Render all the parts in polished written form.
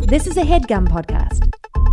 This is a HeadGum podcast.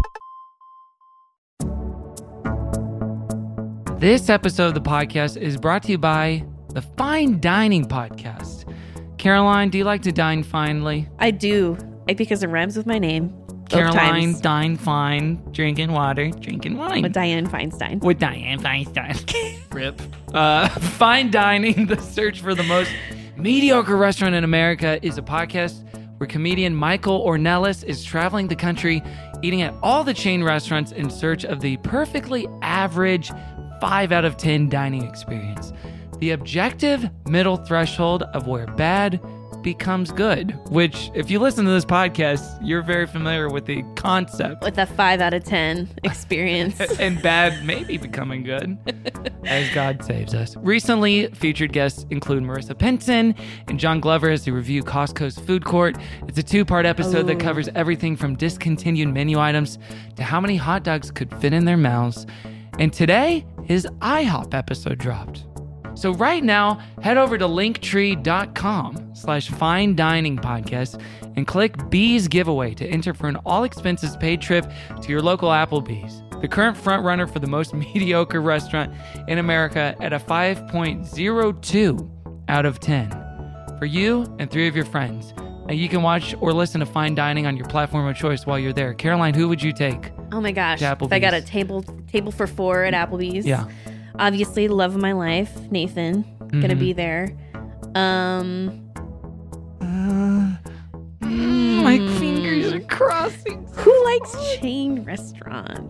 This episode of the podcast is brought to you by the Fine Dining Podcast. Caroline, do you like to dine finely? I do, because it rhymes with my name. Caroline, dine fine, drinking water, drinking wine. With Diane Feinstein. With Diane Feinstein. Rip. Fine Dining, the search for the most mediocre restaurant in America, is a podcast where comedian Michael Ornelas is traveling the country, eating at all the chain restaurants in search of the perfectly average 5 out of 10 dining experience. The objective middle threshold of where bad becomes good, which, if you listen to this podcast, you're very familiar with the concept. With a 5 out of 10 experience. And bad maybe becoming good, as God saves us. Recently, featured guests include Marissa Pinson and John Glover as they review Costco's food court. It's a 2-part episode that covers everything from discontinued menu items to how many hot dogs could fit in their mouths. And today, his IHOP episode dropped. So right now, head over to linktree.com/fine dining podcast and click Bees giveaway to enter for an all expenses paid trip to your local Applebee's, the current front runner for the most mediocre restaurant in America at a 5.02 out of 10 for you and 3 of your friends. Now you can watch or listen to Fine Dining on your platform of choice while you're there. Caroline, who would you take? Oh my gosh. If I got a table for 4 at Applebee's. Yeah. Obviously, the love of my life, Nathan, gonna be there. My fingers are crossing. Who likes chain restaurants?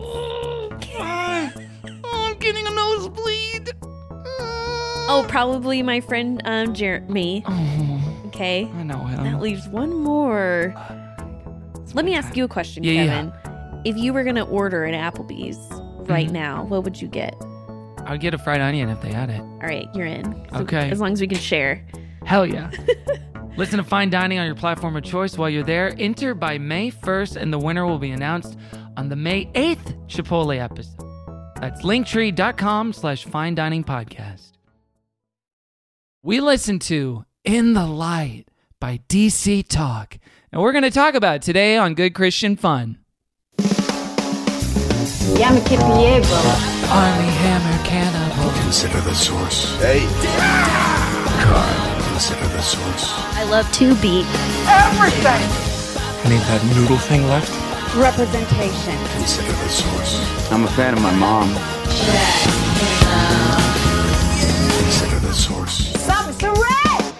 I'm getting a nosebleed. Oh, probably my friend Jeremy. Oh, Okay. I know him. That leaves one more. Let me ask you a question, Kevin. If you were gonna order at Applebee's right now, what would you get? I'd get a fried onion if they had it. All right, you're in. Okay. As long as we can share. Hell yeah. Listen to Fine Dining on your platform of choice while you're there. Enter by May 1st, and the winner will be announced on the May 8th Chipotle episode. That's linktree.com/fine dining podcast. We listen to In the Light by DC Talk, and we're going to talk about it today on Good Christian Fun. Llame che Piero. Army Hammer Cannibal. Consider the source. Hey. God, consider the source. I love to beat. Everything. Any of that noodle thing left? Representation. Consider the source. I'm a fan of my mom. Consider the source. Something's red.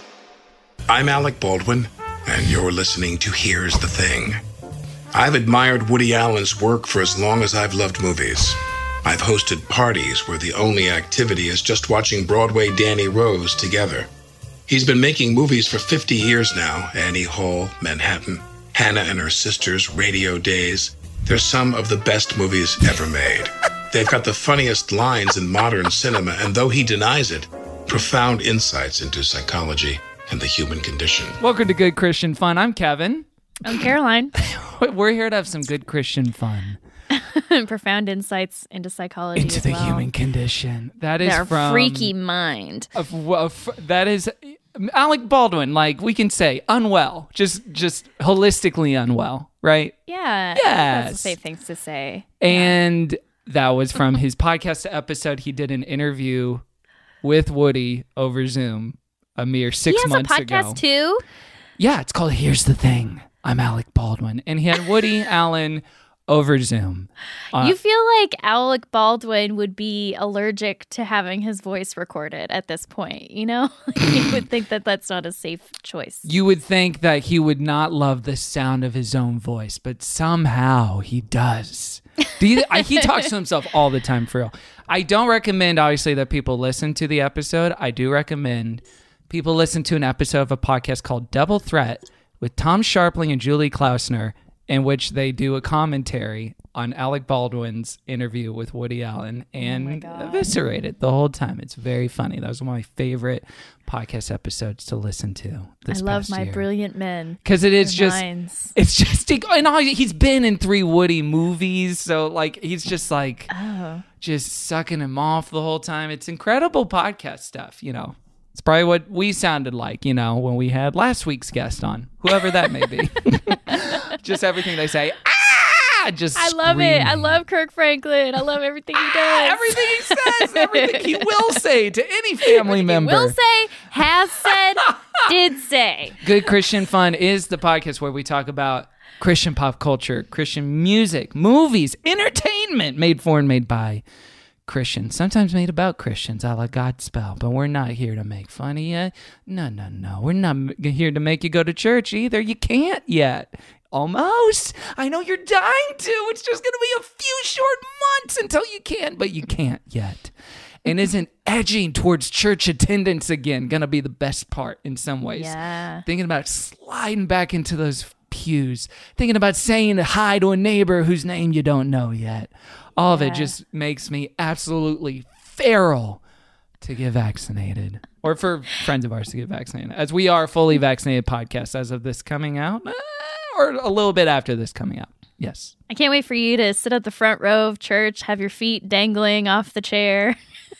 I'm Alec Baldwin, and you're listening to Here's the Thing. I've admired Woody Allen's work for as long as I've loved movies. I've hosted parties where the only activity is just watching Broadway Danny Rose together. He's been making movies for 50 years now. Annie Hall, Manhattan, Hannah and Her Sisters, Radio Days. They're some of the best movies ever made. They've got the funniest lines in modern cinema, and though he denies it, profound insights into psychology and the human condition. Welcome to Good Christian Fun. I'm Kevin. I'm Caroline. We're here to have some good Christian fun. Profound insights into psychology Into as the well. human condition. That is Their from... freaky mind. That is... Alec Baldwin, like, we can say unwell. Just holistically unwell, right? Yeah. Yes. That's the safe things to say. And that was from his podcast episode. He did an interview with Woody over Zoom a mere 6 months ago. He has a podcast too? Yeah, it's called Here's the Thing. I'm Alec Baldwin. And he had Woody Allen over Zoom. You feel like Alec Baldwin would be allergic to having his voice recorded at this point, you know? You would think that that's not a safe choice. You would think that he would not love the sound of his own voice, but somehow he does. He talks to himself all the time, for real. I don't recommend, obviously, that people listen to the episode. I do recommend people listen to an episode of a podcast called Double Threat with Tom Sharpling and Julie Klausner, in which they do a commentary on Alec Baldwin's interview with Woody Allen and eviscerate it the whole time. It's very funny. That was one of my favorite podcast episodes to listen to this I love past my year. brilliant men. Because it is Their just, minds. it's just, and he's been in 3 Woody movies, so like he's just like, just sucking him off the whole time. It's incredible podcast stuff, you know. It's probably what we sounded like, when we had last week's guest on, whoever that may be. Just everything they say. Just I love it. I screaming. love Kirk Franklin. I love everything he does. Everything he says, everything he will say to any family member. Will say, has said, did say. Good Christian Fun is the podcast where we talk about Christian pop culture, Christian music, movies, entertainment made for and made by Christians, sometimes made about Christians, a la Godspell. But we're not here to make fun of you. No. We're not here to make you go to church either. You can't yet. Almost. I know you're dying to. It's just going to be a few short months until you can, but you can't yet. And isn't edging towards church attendance again going to be the best part in some ways? Yeah. Thinking about sliding back into those pews. Thinking about saying hi to a neighbor whose name you don't know yet. All of it just makes me absolutely feral to get vaccinated. Or for friends of ours to get vaccinated. As we are a fully vaccinated podcast as of this coming out. Or a little bit after this coming out. Yes. I can't wait for you to sit at the front row of church, have your feet dangling off the chair,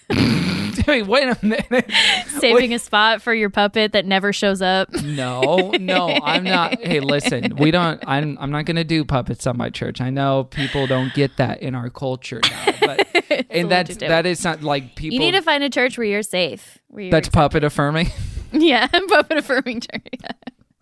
Wait a minute. saving a spot for your puppet that never shows up. No, I'm not. Hey, listen, I'm not going to do puppets on my church. I know people don't get that in our culture now, but and that is not like people. You need to find a church where you're safe. That's puppet affirming. Yeah, puppet affirming church. Yeah.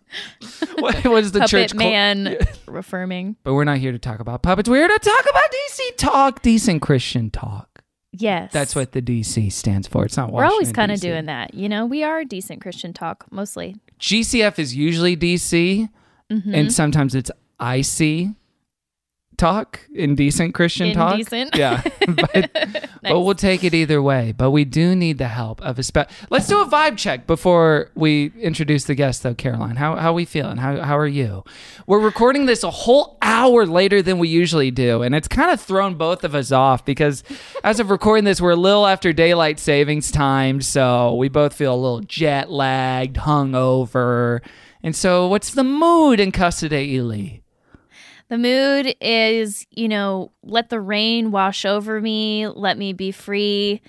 What is the Puppet church man affirming. But we're not here to talk about puppets. We're here to talk about DC talk, decent Christian talk. Yes. That's what the DC stands for. It's not we're always Washington, kind of DC. doing that. We are decent Christian talk, mostly. GCF is usually DC, and sometimes it's IC talk, indecent Christian talk. Indecent. Yeah. But we'll take it either way. But we do need the help of a Let's do a vibe check before we introduce the guest, though, Caroline. How are we feeling? How are you? We're recording this a whole hour later than we usually do, and it's kind of thrown both of us off because as of recording this, we're a little after daylight savings time, so we both feel a little jet lagged, hungover. And so what's the mood in Casa de Ely? The mood is, let the rain wash over me. Let me be free.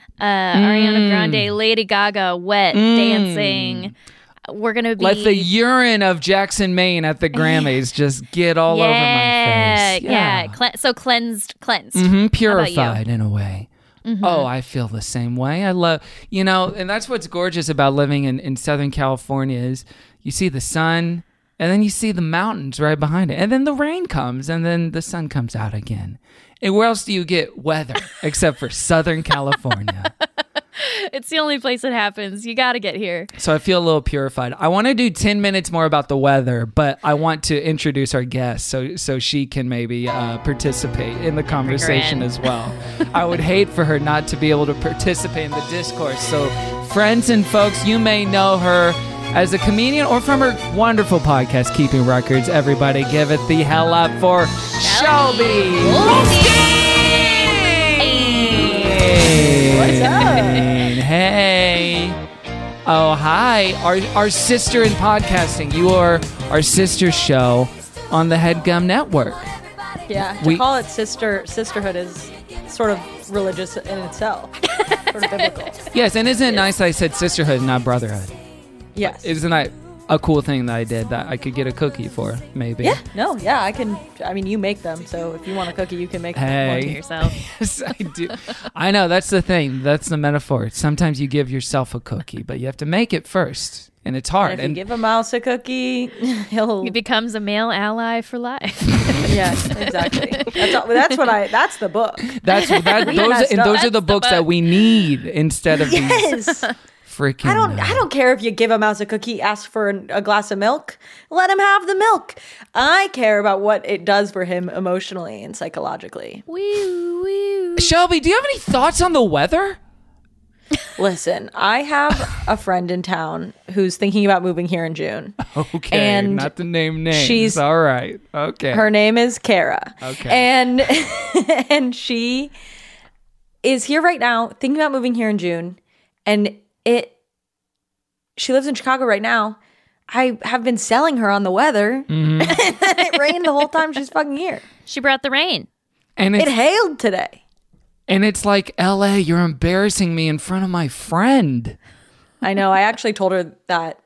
Ariana Grande, Lady Gaga, wet, dancing. We're going to be... Let the urine of Jackson, Maine at the Grammys just get all over my face. Yeah. So cleansed. Purified in a way. Oh, I feel the same way. I love, and that's what's gorgeous about living in Southern California is you see the sun... And then you see the mountains right behind it. And then the rain comes, and then the sun comes out again. And where else do you get weather except for Southern California? It's the only place it happens. You got to get here. So I feel a little purified. I want to do 10 minutes more about the weather, but I want to introduce our guest so she can maybe participate in the conversation as well. I would hate for her not to be able to participate in the discourse. So friends and folks, you may know her as a comedian or from her wonderful podcast, Keeping Records. Everybody give it the hell up for Shelby What's up? Hey. Oh, hi. Our sister in podcasting. You are our sister show on the HeadGum Network. Yeah, to call it sisterhood is sort of religious in itself. Sort of biblical. Yes, and isn't it nice that I said sisterhood, not brotherhood? Yes. Isn't that a cool thing that I did that I could get a cookie for, maybe? Yeah, no, yeah, I mean, you make them, so if you want a cookie, you can make one to Hey. yourself. Yes, I do. I know, that's the thing. That's the metaphor. Sometimes you give yourself a cookie, but you have to make it first, and it's hard. And if you give a mouse a cookie, he'll... He becomes a male ally for life. Yes, exactly. That's the book. Those are the books that we need instead of these Yes. freaking... I don't care if you give a mouse a cookie, ask for a glass of milk, let him have the milk. I care about what it does for him emotionally and psychologically. Wee, wee. Shelby, do you have any thoughts on the weather? Listen, I have a friend in town who's thinking about moving here in June. Okay, And not to name names. she's- all right. Okay. Her name is Kara. Okay. And she is here right now thinking about moving here in June. And she lives in Chicago right now. I have been selling her on the weather. Mm-hmm. And it rained the whole time she's fucking here. She brought the rain. and It it's, hailed today. and it's like, LA, you're embarrassing me in front of my friend. I know. I actually told her that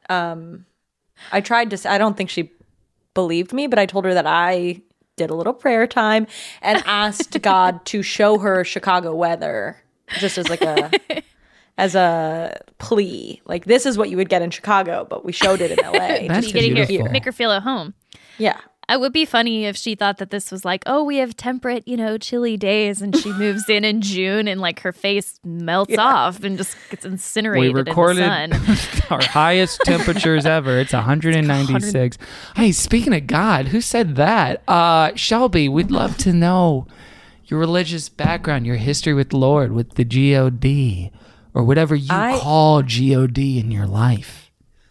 I tried to, I don't think she believed me, but I told her that I did a little prayer time and asked God to show her Chicago weather just as like a plea. Like, this is what you would get in Chicago, but we showed it in LA. That's You get beautiful. make her feel at home. Yeah. It would be funny if she thought that this was like, oh, we have temperate, chilly days, and she moves in June, and like her face melts off and just gets incinerated We recorded in the sun. our highest temperatures ever. It's 196. Hey, speaking of God, who said that? Shelby, we'd love to know your religious background, your history with the Lord, with the God, or whatever you call God in your life.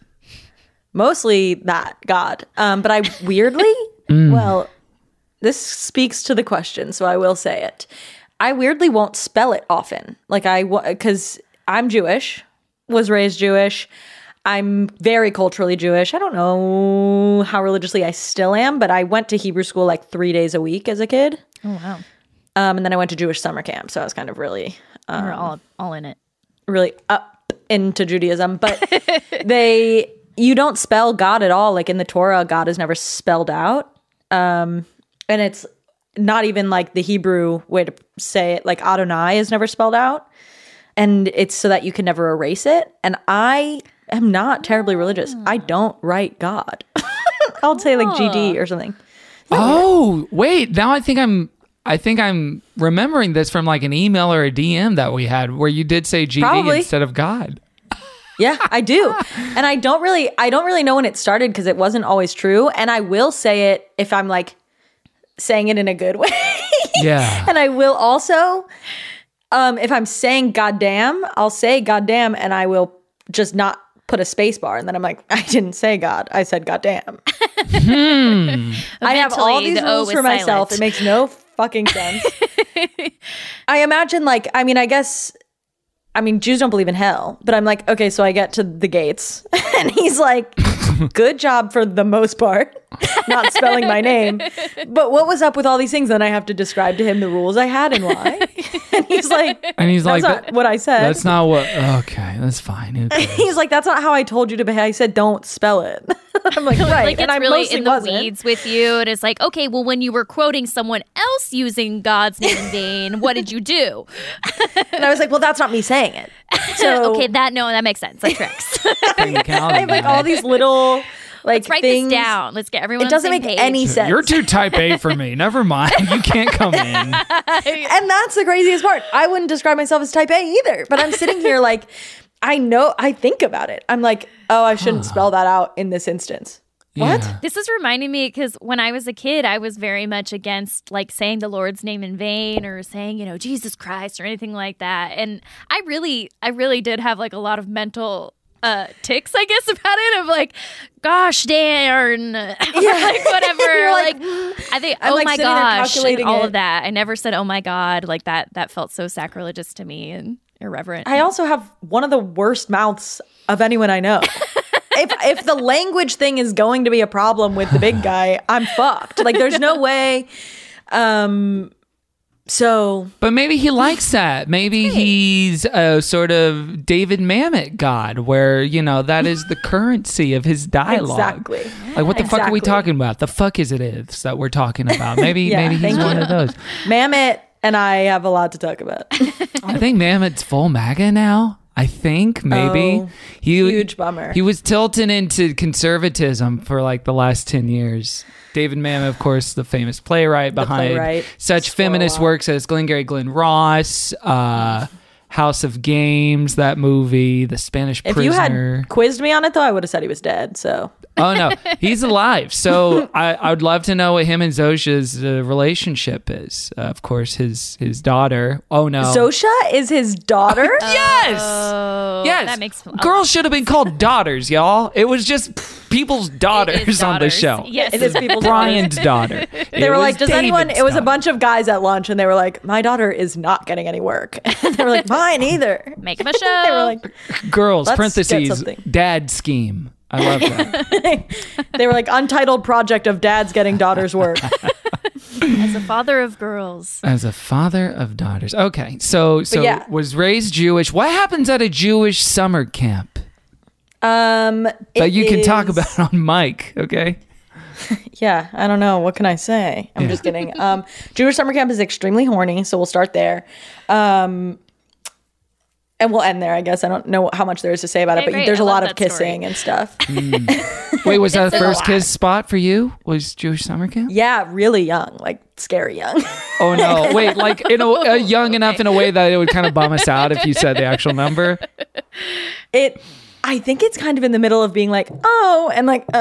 Mostly that, God. But I weirdly, well, this speaks to the question, so I will say it. I weirdly won't spell it often. Like because I'm Jewish, was raised Jewish. I'm very culturally Jewish. I don't know how religiously I still am, but I went to Hebrew school like 3 days a week as a kid. Oh, wow. And then I went to Jewish summer camp, so I was kind of really We're all in it. really up into Judaism. But you don't spell God at all. Like in the Torah, God is never spelled out. And it's not even like the Hebrew way to say it. Like Adonai is never spelled out. And it's so that you can never erase it. And I am not terribly religious. I don't write God. I'll say like GD or something. Oh, wait. Now I think I'm remembering this from like an email or a DM that we had where you did say GD Probably. instead of God. Yeah, I do. And I don't really know when it started because it wasn't always true. And I will say it if I'm like saying it in a good way. Yeah. And I will also, if I'm saying goddamn, I'll say goddamn and I will just not put a space bar. And then I'm like, I didn't say God. I said goddamn. I have all Eventually, these the O rules was for myself. silent. It makes no fucking sense. I imagine Jews don't believe in hell, but I'm like, okay, so I get to the gates and he's like, good job for the most part, not spelling my name. But what was up with all these things? Then I have to describe to him the rules I had and why. And he's like, that's not what I said. That's not what, okay, that's fine. Okay. He's like, that's not how I told you to behave. I said, don't spell it. I'm like, right. Like, it's and I really mostly in the wasn't. weeds with you. And it's like, okay, well, when you were quoting someone else using God's name in vain, what did you do? And I was like, well, that's not me saying it. So Okay, that makes sense. That tracks. I have like all these little like Let's write things. this down. Let's get everyone It doesn't on the make same page. any sense. You're too type A for me. Never mind. You can't come in. And that's the craziest part. I wouldn't describe myself as type A either, but I'm sitting here like, I think about it. I'm like, oh, I shouldn't spell that out in this instance. What? Yeah. This is reminding me because when I was a kid, I was very much against like saying the Lord's name in vain or saying, Jesus Christ or anything like that. And I really did have like a lot of mental tics, I guess, about it of like, gosh darn, or like whatever. You're like, I think, I'm oh like my sitting there gosh, and calculating all it. of that. I never said, oh my God, like that felt so sacrilegious to me and irreverent. I also have one of the worst mouths of anyone I know. If the language thing is going to be a problem with the big guy, I'm fucked. Like, there's no way. So, But maybe he likes that. Maybe he's a sort of David Mamet God, where, that is the currency of his dialogue. exactly. Like, what the fuck are we Exactly. talking about? The fuck is it is that we're talking about? Maybe Yeah, he's thank one you. of those. Mamet and I have a lot to talk about. I think Mamet's full MAGA now. I think maybe Oh, huge bummer. He was tilting into conservatism for like the last 10 years. David Mamet, of course, the famous playwright behind playwright. such Swore a feminist lot. works as Glengarry Glen Ross, House of Games, that movie, The Spanish If Prisoner. you had quizzed me on it, though, I would have said he was dead. So, Oh no, he's alive. So I would love to know what him and Zosha's relationship is. Of course, his daughter. Oh no, Zosha is his daughter? yes, Oh, yes. that makes Girls should have been called daughters, y'all. It was just people's daughters on the daughters. show. Yes. It is people's Brian's daughter. They were like, does anyone, it was a bunch of guys at lunch and they were like, my daughter is not getting any work. And they were like, mine either. Make him a show. They were like, girls, Let's get parentheses, something. dad scheme. I love that. they were like, untitled project of dads getting daughters work. As a father of girls. As a father of daughters. Okay, so yeah. was raised Jewish. What happens at a Jewish summer camp? That you can talk about on mic, okay? Yeah, I don't know. What can I say? I'm just kidding. Jewish summer camp is extremely horny, so we'll start there. And we'll end there, I guess. I don't know how much there is to say about it, but great. there's I a lot love of that kissing and stuff. Wait, was that the first kiss spot for you? Was Jewish summer camp? Yeah, really young, like scary young. Oh no! Wait, like young enough in a way that it would kind of bum us out if you said the actual number. I think it's kind of in the middle of being like, oh, and like,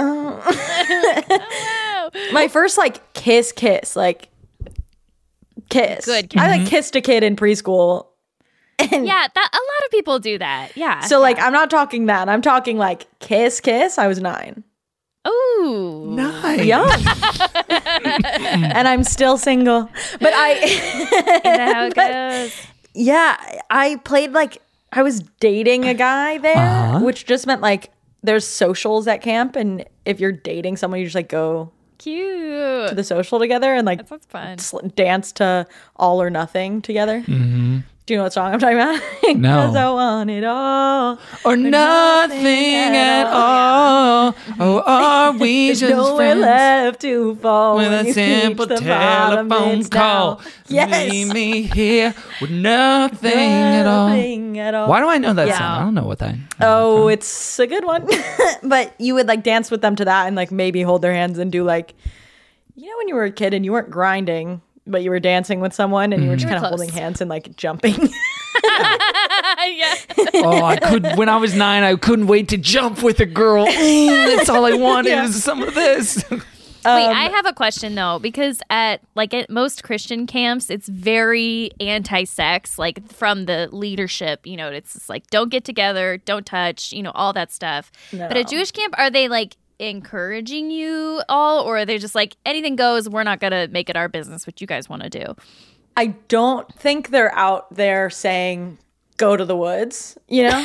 oh. My first like kiss, like kiss. Good I like kissed a kid in preschool. And Yeah, that a lot of people do that. Yeah. so like, I'm not talking that. I'm talking like kiss. I was 9. Ooh. Nice. Young. And I'm still single. But Is that how it goes? yeah, I played like, I was dating a guy there, which just meant like there's socials at camp. And if you're dating someone, you just like go Cute. to the social together and like That sounds fun. dance to All or Nothing together. Mm-hmm. Do you know what song I'm talking about? No. 'Cause I want it all. Or nothing at all. Oh, are we There's just nowhere friends? left to fall With when a you simple reach the bottom, telephone it's call. down. Yes. Leave me here with nothing at all. Nothing at all. Why do I know that Yeah. song? I don't know what that. Oh, it's a good one. But you would like dance with them to that and like maybe hold their hands and do like, you know, when you were a kid and you weren't grinding, but you were dancing with someone and you were just You were kind of close. holding hands and like jumping. Yeah. Oh, I could. When I was 9, I couldn't wait to jump with a girl. That's all I wanted is some of this. Wait, I have a question though, because at most Christian camps, it's very anti-sex, like from the leadership. You know, it's just like don't get together, don't touch, you know, all that stuff. But at Jewish camp, are they like encouraging you all, or are they just like anything goes? We're not gonna make it our business what you guys want to do. I don't think they're out there saying go to the woods, you know?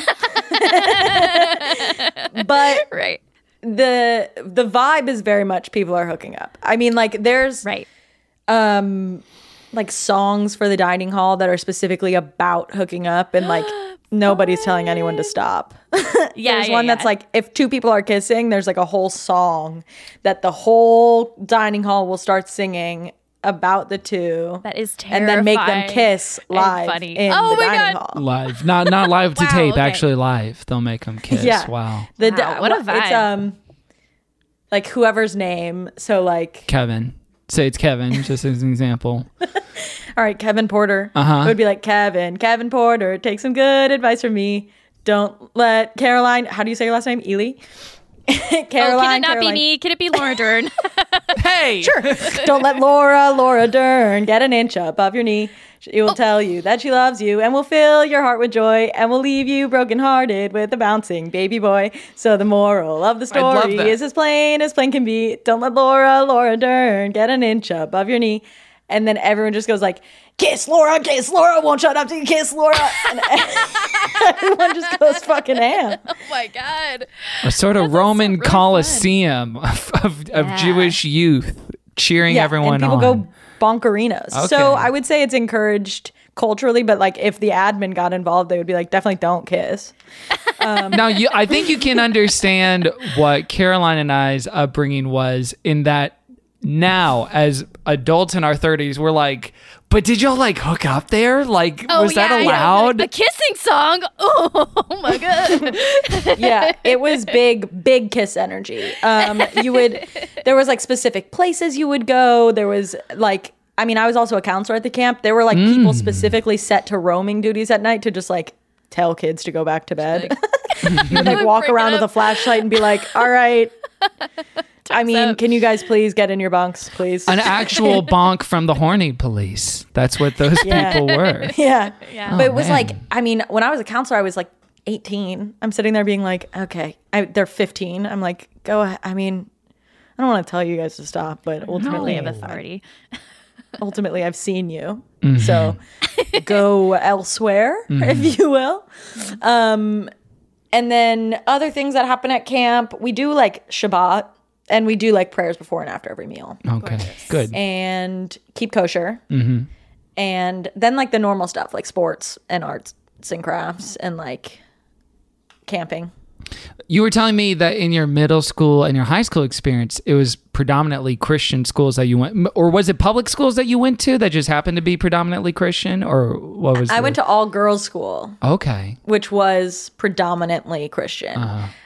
But Right. the vibe is very much people are hooking up. I mean, like there's Right. like songs for the dining hall that are specifically about hooking up and like nobody's telling anyone to stop. Yeah. There's one that's like if 2 people are kissing, there's like a whole song that the whole dining hall will start singing about the 2. That is and then make them terrifying kiss and live funny. in Oh the my dining God. hall. Live, not live to Wow, tape. okay. Actually, live. They'll make them kiss. Yeah. Wow. Wow, what a It's vibe. like whoever's name. So like, Kevin. Say it's Kevin, just as an example. all right, Kevin Porter. Uh-huh. It would be like Kevin Porter. Take some good advice from me. Don't let Caroline. How do you say your last name? Ely. Can Caroline. it not Caroline. be me? Can it be Laura Dern? Hey. Sure. Don't let Laura Dern get an inch above your knee. She will tell you that she loves you and will fill your heart with joy and will leave you brokenhearted with a bouncing baby boy. So the moral of the I love story that. is as plain can be. Don't let Laura Dern get an inch above your knee. And then everyone just goes like, kiss Laura, won't shut up till you kiss Laura. And everyone just goes fucking ham. Oh my God. A sort of Roman Colosseum of Jewish youth cheering everyone and people on. go bonkerinos. Okay. So I would say it's encouraged culturally, but like if the admin got involved, they would be like, definitely don't kiss. Now, I think you can understand what Caroline and I's upbringing was in that now, as adults in our 30s, we're like, but did y'all like hook up there? Like, was that allowed? A kissing song. Oh my God. Yeah, it was big kiss energy. There was like specific places you would go. There was like, I mean, I was also a counselor at the camp. There were like people specifically set to roaming duties at night to just like tell kids to go back to bed. You would like walk Break it around with up. a flashlight and be like, all right. I mean, up. can you guys please get in your bunks, please? An actual bonk from the horny police. That's what those Yeah. people were. Yeah. Yeah. But it was man. like, I mean, when I was a counselor, I was like 18. I'm sitting there being like, okay, they're 15. I'm like, go ahead. I mean, I don't want to tell you guys to stop, but Only ultimately, of authority. I've seen you. So go elsewhere, if you will. And then other things that happen at camp, we do like Shabbat and we do like prayers before and after every meal Okay, good. and keep kosher. And then like the normal stuff like sports and arts and crafts and like camping. You were telling me that in your middle school and your high school experience, it was predominantly Christian schools that you went, or was it public schools that you went to that just happened to be predominantly Christian, or what was? I went to all girls school. Okay. Which was predominantly Christian.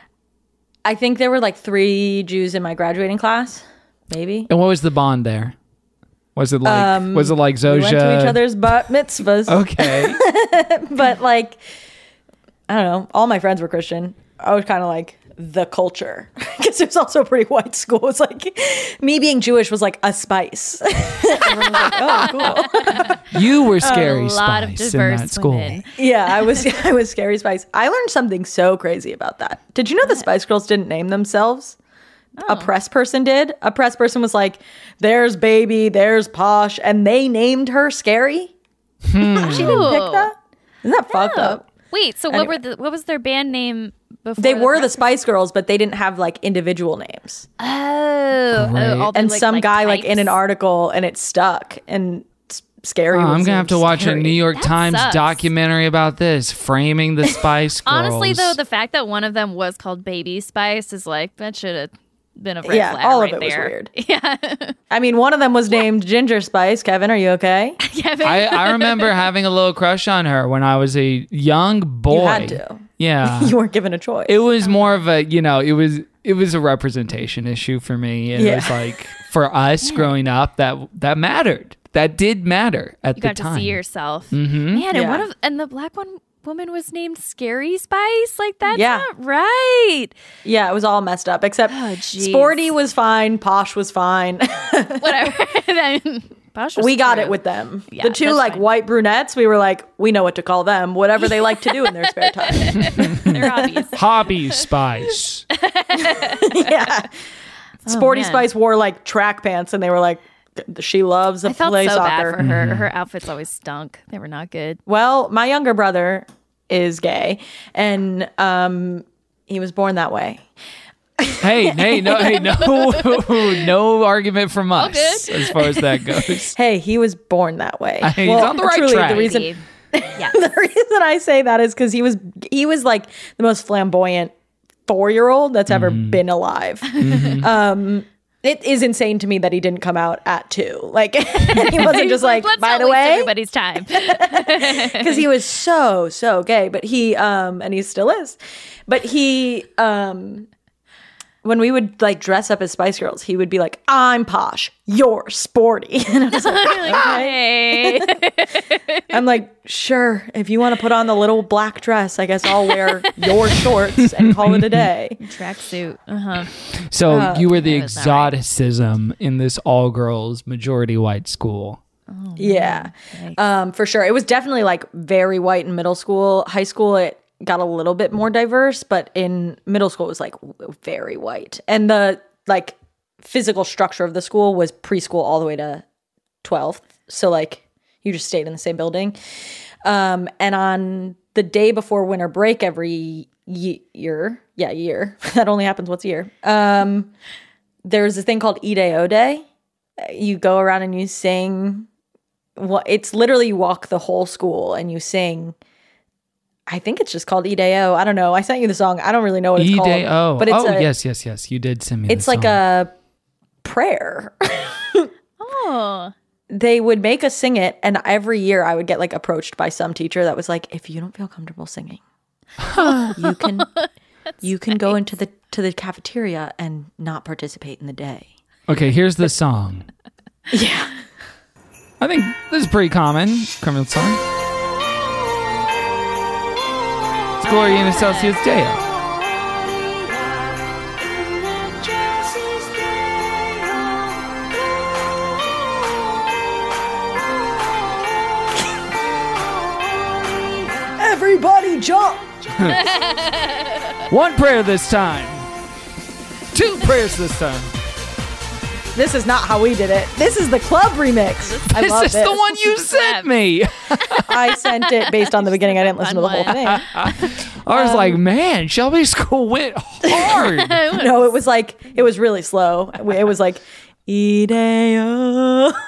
I think there were like 3 Jews in my graduating class, maybe. And what was the bond there? Was it like Zosha? We went to each other's bat mitzvahs. Okay. But like, I don't know. All my friends were Christian. I was kind of like the culture because it was also a pretty white school. It's like me being Jewish was like a spice. Everyone was like, oh, cool. You were Scary A lot of Spice in diverse that school. women. Yeah, I was Scary Spice. I learned something so crazy about that. Did you know the Spice Girls didn't name themselves? A press person did. A press person was like, "There's Baby, there's Posh," and they named her Scary. She didn't pick that. Isn't that fucked up? Wait, so what was their band name before? They were the Spice Girls, but they didn't have like individual names. all the, And some guy like in an types. article, and it stuck. And Scary. I'm was gonna have to watch Scary. a New York Times sucks. documentary about this, framing the Spice Girls. Honestly, though, the fact that one of them was called Baby Spice is like, that should have been a red Yeah, flag all right of it was there. weird. Yeah. I mean, one of them was named Ginger Spice. Kevin, are you okay? I remember having a little crush on her when I was a young boy. You had to. Yeah. You weren't given a choice. It was more of a, it was a representation issue for me. And it was like, for us growing up, that mattered. That did matter at You the got time. to see yourself. Mm-hmm. Man, Yeah. and the black woman was named Scary Spice. Like, that's Yeah. not right. Yeah, it was all messed up. Except geez. Sporty was fine, Posh was fine. Whatever. Then Posh was We got true. it with them. Yeah, the two that's like fine. white brunettes, we were like, we know what to call them. Whatever they like to do in their spare time. Their hobbies. Hobby Spice. Yeah. Sporty man. Spice wore like track pants, and they were like, she loves to I felt play so soccer. bad for her. Her outfits always stunk. They were not good. Well, my younger brother is gay, and he was born that way. No argument from us good. as far as that goes. Hey, he was born that way. He's on the right track. The reason Yeah. the reason I say that is because he was like the most flamboyant 4-year-old that's ever been alive. It is insane to me that he didn't come out at 2. Like he wasn't just like, let's by not the waste way, everybody's time. because he was so gay. But he and he still is. But he when we would like dress up as Spice Girls, he would be like, "I'm Posh, you're Sporty," and I was like, Hey. I'm like, sure, if you want to put on the little black dress, I guess I'll wear your shorts and call it a day. Tracksuit. Uh-huh. So you were the that was not right. exoticism in this all-girls, majority white school. Yeah, for sure. It was definitely like very white in middle school. High school, it got a little bit more diverse, but in middle school, it was like very white. And the like physical structure of the school was preschool all the way to 12th. So like you just stayed in the same building. And on the day before winter break every year, that only happens once a year. There's this thing called E-Day-O Day. You go around and you sing. Well, it's literally you walk the whole school and you sing. I think it's just called E-Day-O. I don't know. I sent you the song. I don't really know what it's called. E-Day-O. But it's yes. You did send me it's the like song. a prayer. Oh. They would make us sing it, and every year I would get like approached by some teacher that was like, if you don't feel comfortable singing, you can go into the cafeteria and not participate in the day. Okay, here's the song. Yeah. I think this is pretty common. Criminal song. It's Gloria in Excelsis Deo. Everybody jump! One prayer this time. 2 prayers this time. This is not how we did it. This is the club remix. I love This is the one you sent me. I sent it based on the beginning. I didn't listen to the whole thing. I was like, man, Shelby School went hard. No, it was really slow. It was like, E-Day-O.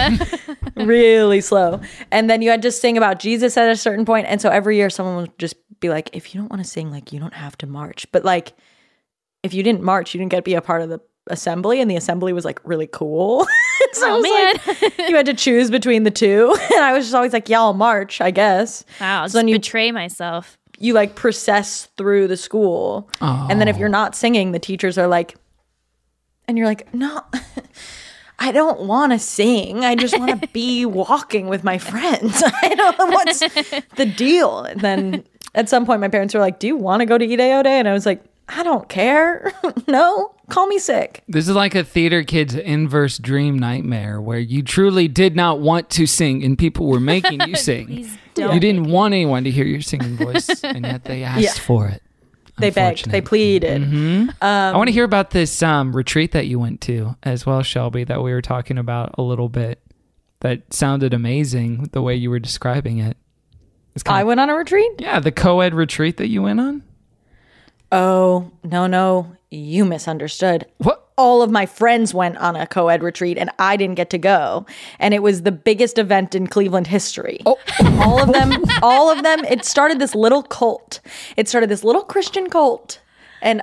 Really slow. And then you had to sing about Jesus at a certain point. And so every year someone would just be like, if you don't want to sing, like, you don't have to march. But like, if you didn't march, you didn't get to be a part of the assembly, and the assembly was like really cool. So Oh, it was like, you had to choose between the two. And I was just always like, yeah, I'll march, I guess. Wow, So then you betray myself. you like process through the school. And then if you're not singing, the teachers are like, and you're like, no, I don't want to sing. I just want to be walking with my friends. I don't know what's the deal. And then at some point, my parents were like, do you want to go to Ideo Day? And I was like, I don't care. No, call me sick. This is like a theater kid's inverse dream nightmare where you truly did not want to sing and people were making you sing. Please don't. You didn't want anyone to hear your singing voice, and yet they asked for it. They begged, they Unfortunate. pleaded. I want to hear about this retreat that you went to as well, Shelby, that we were talking about a little bit. That sounded amazing, the way you were describing it. It's I went on a retreat? Yeah, the co-ed retreat that you went on? Oh, no, you misunderstood. What? All of my friends went on a co-ed retreat and I didn't get to go. And it was the biggest event in Cleveland history. Oh. all of them, it started this little cult. It started this little Christian cult. And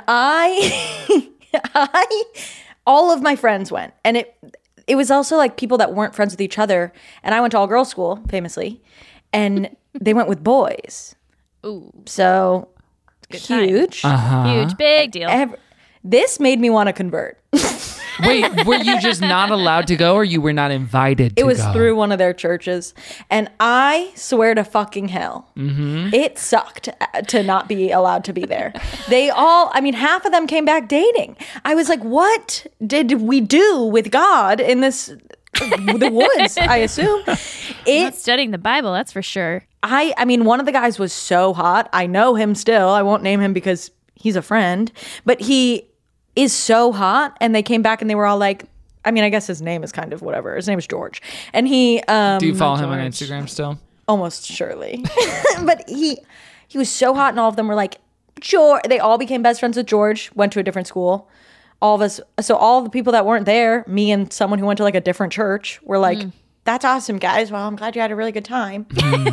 all of my friends went. And it was also like people that weren't friends with each other. And I went to all girls school, famously. And they went with boys. Ooh, So huge. huge, big deal. This made me want to convert. Wait, were you just not allowed to go or you were not invited to It was go? through one of their churches. And I swear to fucking hell, it sucked to not be allowed to be there. Half of them came back dating. I was like, what did we do with God in the woods, I assume? Not studying the Bible, that's for sure. One of the guys was so hot. I know him still. I won't name him because he's a friend, but he is so hot. And they came back and they were all like, I guess his name is kind of whatever. His name is George. And he, Do you follow him on Instagram still? almost surely, but he was so hot and all of them were like, George, they all became best friends with George, went to a different school. All of us. So all the people that weren't there, me and someone who went to like a different church were like, that's awesome, guys. Well, I'm glad you had a really good time.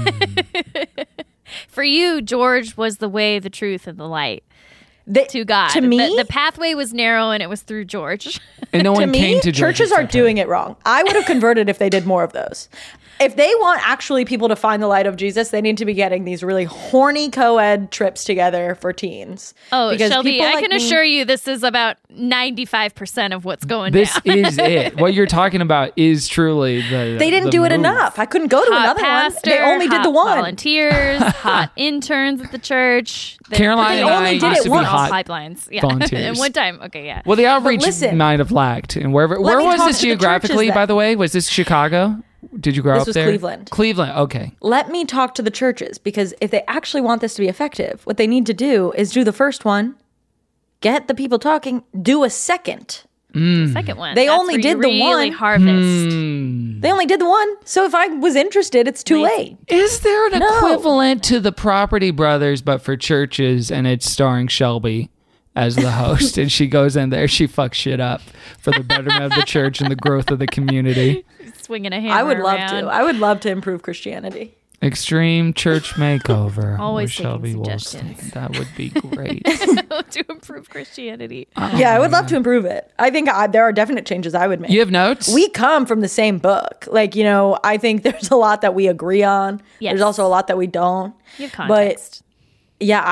For you, George was the way, the truth, and the light to God. To me, the pathway was narrow, and it was through George. And no to one me, came to George's churches are okay. doing it wrong. I would have converted if they did more of those. If they want actually people to find the light of Jesus, they need to be getting these really horny co-ed trips together for teens. Oh, Because Shelby, people I like can me- assure you this is about 95% of what's going This down. is it. What you're talking about is truly the They didn't the do it move. enough. I couldn't go to Hot another pastor, one. They only did hot the one. volunteers, hot interns at the church. Caroline They and I only did used it to be once. hot pipelines. Yeah. volunteers. And one time, okay, yeah. Well, the outreach listen, might have lacked. And where me was talk this to the geographically, churches by that- the way? Was this Chicago? Did you grow This up was there? Cleveland. Cleveland, okay. Let me talk to the churches, because if they actually want this to be effective, what they need to do is do the first one, get the people talking, do a second. Second one. They That's only where did you the really one. harvest. They only did the one. So if I was interested, it's too late. Is there an No. equivalent to the Property Brothers, but for churches, and it's starring Shelby as the host, and she goes in there, she fucks shit up for the betterment of the church and the growth of the community. Swinging a hammer I would love around. to. I would love to improve Christianity. Extreme church makeover. Always with taking Shelby suggestions. Wolstein. That would be great. to improve Christianity. Yeah, I would love to improve it. I think there are definite changes I would make. You have notes? We come from the same book. I think there's a lot that we agree on. Yes. There's also a lot that we don't. You have context. But yeah,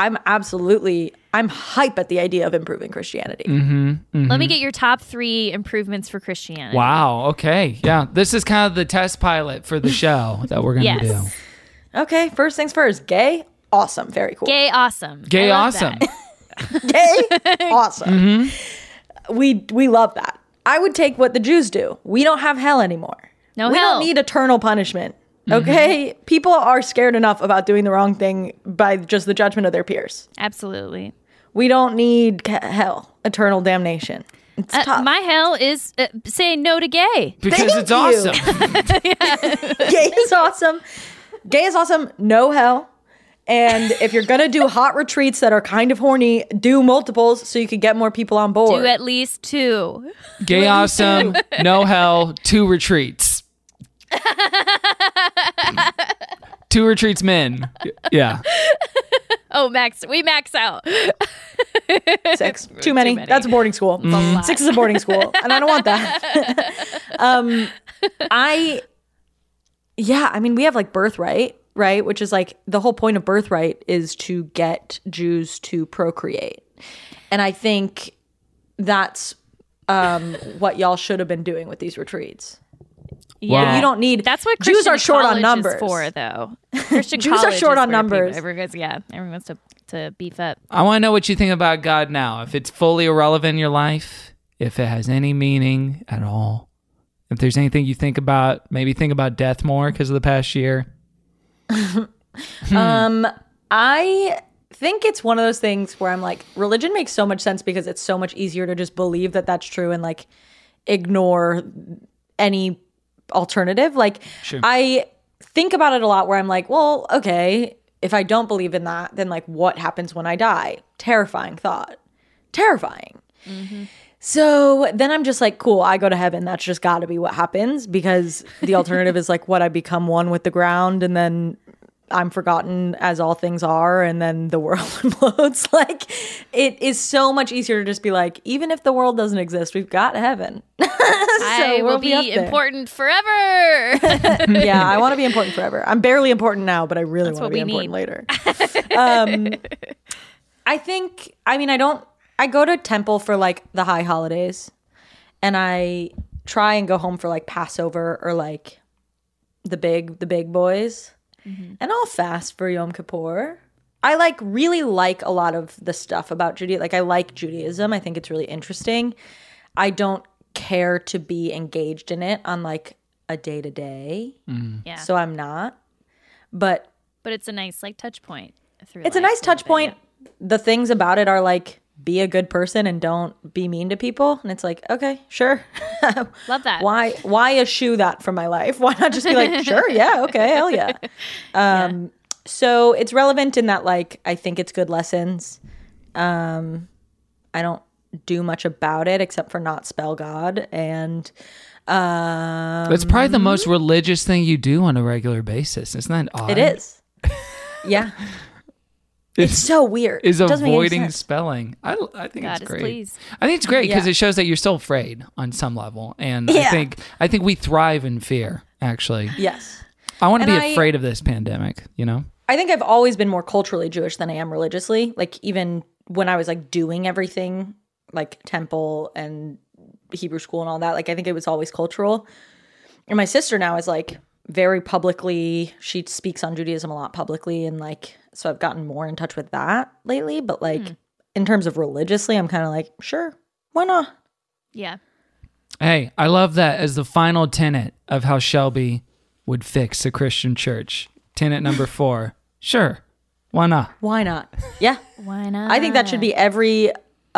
I'm hype at the idea of improving Christianity. Let me get your top 3 improvements for Christianity. Wow. Okay. Yeah. This is kind of the test pilot for the show that we're going to Yes. do. Okay, first things first. Gay, awesome, very cool. Gay awesome. Gay I love awesome. Gay, that. awesome. We love that. I would take what the Jews do. We don't have hell anymore. No we hell. don't need eternal punishment. Okay, people are scared enough about doing the wrong thing by just the judgment of their peers. Absolutely. We don't need hell, eternal damnation. It's tough. My hell is saying no to gay. Because Thank it's you. awesome. Gay is awesome. Gay is awesome. No hell. And if you're gonna do hot retreats that are kind of horny, do multiples so you can get more people on board. Do at least 2. Gay awesome. No hell. 2 retreats. 2 retreats men. Yeah. Oh, we max out. 6. Too many. That's a boarding school. 6 is a boarding school, and I don't want that. I mean, we have like birthright, right? Which is like the whole point of birthright is to get Jews to procreate. And I think that's what y'all should have been doing with these retreats. Yeah, you don't need. That's what Jews Christian are short on college numbers is for, though. Christian Jews are college short is on where people- numbers. Everyone wants to beef up. I want to know what you think about God now. If it's fully irrelevant in your life, if it has any meaning at all, if there's anything you think about, maybe think about death more because of the past year. I think it's one of those things where I'm like, religion makes so much sense because it's so much easier to just believe that that's true and like ignore any alternative. Like, Sure. I think about it a lot where I'm like, well, okay, if I don't believe in that, then like what happens when I die? Terrifying thought. Terrifying. So then I'm just like, cool, I go to heaven. That's just got to be what happens, because the alternative is like, what, I become one with the ground and then I'm forgotten as all things are, and then the world implodes. Like, it is so much easier to just be like, even if the world doesn't exist, we've got heaven. I will up be there. important forever. Yeah, I want to be important forever. I'm barely important now, but I really That's want to what be we important need. later. I go to temple for like the high holidays, and I try and go home for like Passover or like the big boys. And I'll fast for Yom Kippur. I really like a lot of the stuff about Judaism. Like, I like Judaism. I think it's really interesting. I don't care to be engaged in it on like a day to day. Yeah, So I'm not. But but it's a nice like touch point. it's a nice touch point. The things about it are like, be a good person and don't be mean to people. And it's like, okay, sure. Love that. Why eschew that from my life? Why not just be like, sure, yeah, okay, hell yeah. So it's relevant in that, like, I think it's good lessons. I don't do much about it except for not spell God. And That's probably the most religious thing you do on a regular basis. Isn't that odd? it is. Yeah. It's so weird. Is It doesn't make any avoiding sense. spelling. I think God it's is great. pleased. I think it's great because Yeah. it shows that you're still afraid on some level, and Yeah. I think we thrive in fear. Actually, Yes. I want to And be afraid of this pandemic. You know, I think I've always been more culturally Jewish than I am religiously. Like, even when I was like doing everything, like temple and Hebrew school and all that, like, I think it was always cultural. And my sister now is like very publicly, she speaks on Judaism a lot publicly, and like, so I've gotten more in touch with that lately. But like, in terms of religiously, I'm kind of like, sure, why not? Yeah. hey, I love that as the final tenet of how Shelby would fix a Christian church. Tenet number 4. Sure, why not? Why not? Yeah. Why not? I think that should be every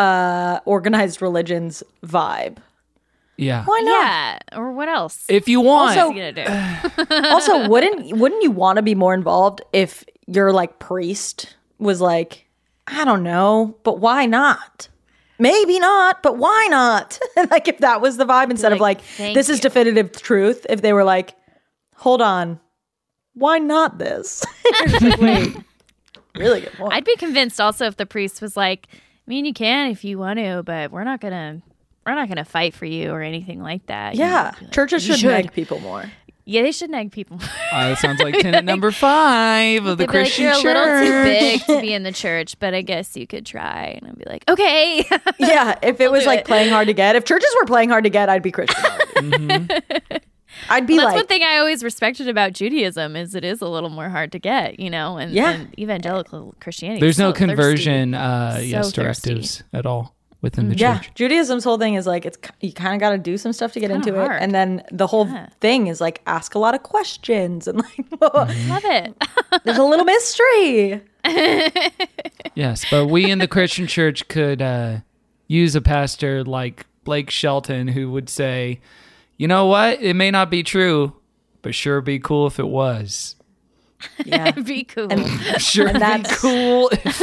organized religion's vibe. Yeah. Why not? Yeah. Or what else? If you want, Also- What are you gonna do? Also, wouldn't you want to be more involved if your like priest was like, I don't know, but why not? Maybe not, but why not? Like, if that was the vibe, instead of like, like, "Thank this is you." definitive truth. If they were like, hold on, why not this? You're just like, wait, really good point. I'd be convinced also if the priest was like, I mean, you can if you want to, but we're not gonna fight for you or anything like that. You Yeah, know, be like, churches "You should nag people more. Yeah, they should nag people. that sounds like tenet number 5 of the They'd be like, Christian you're a church. little too big to be in the church, but I guess you could try. And I'd be like, okay. Yeah, if it was do like it. playing hard to get, if churches were playing hard to get, I'd be Christian already. I'd be That's like, one thing I always respected about Judaism is it is a little more hard to get, you know, and, Yeah. and evangelical Christianity. There's is no so thirsty. conversion So yes thirsty. directives at all within the yeah, church. Judaism's whole thing is like, you kind of got to do some stuff to get Kinda into hard. it, and then the whole thing is like, ask a lot of questions and like, Love it. there's a little mystery. Yes, but we in the Christian church could use a pastor like Blake Shelton who would say, you know what? It may not be true, but sure be cool if it was. Yeah, Be cool. Sure And be that's- cool if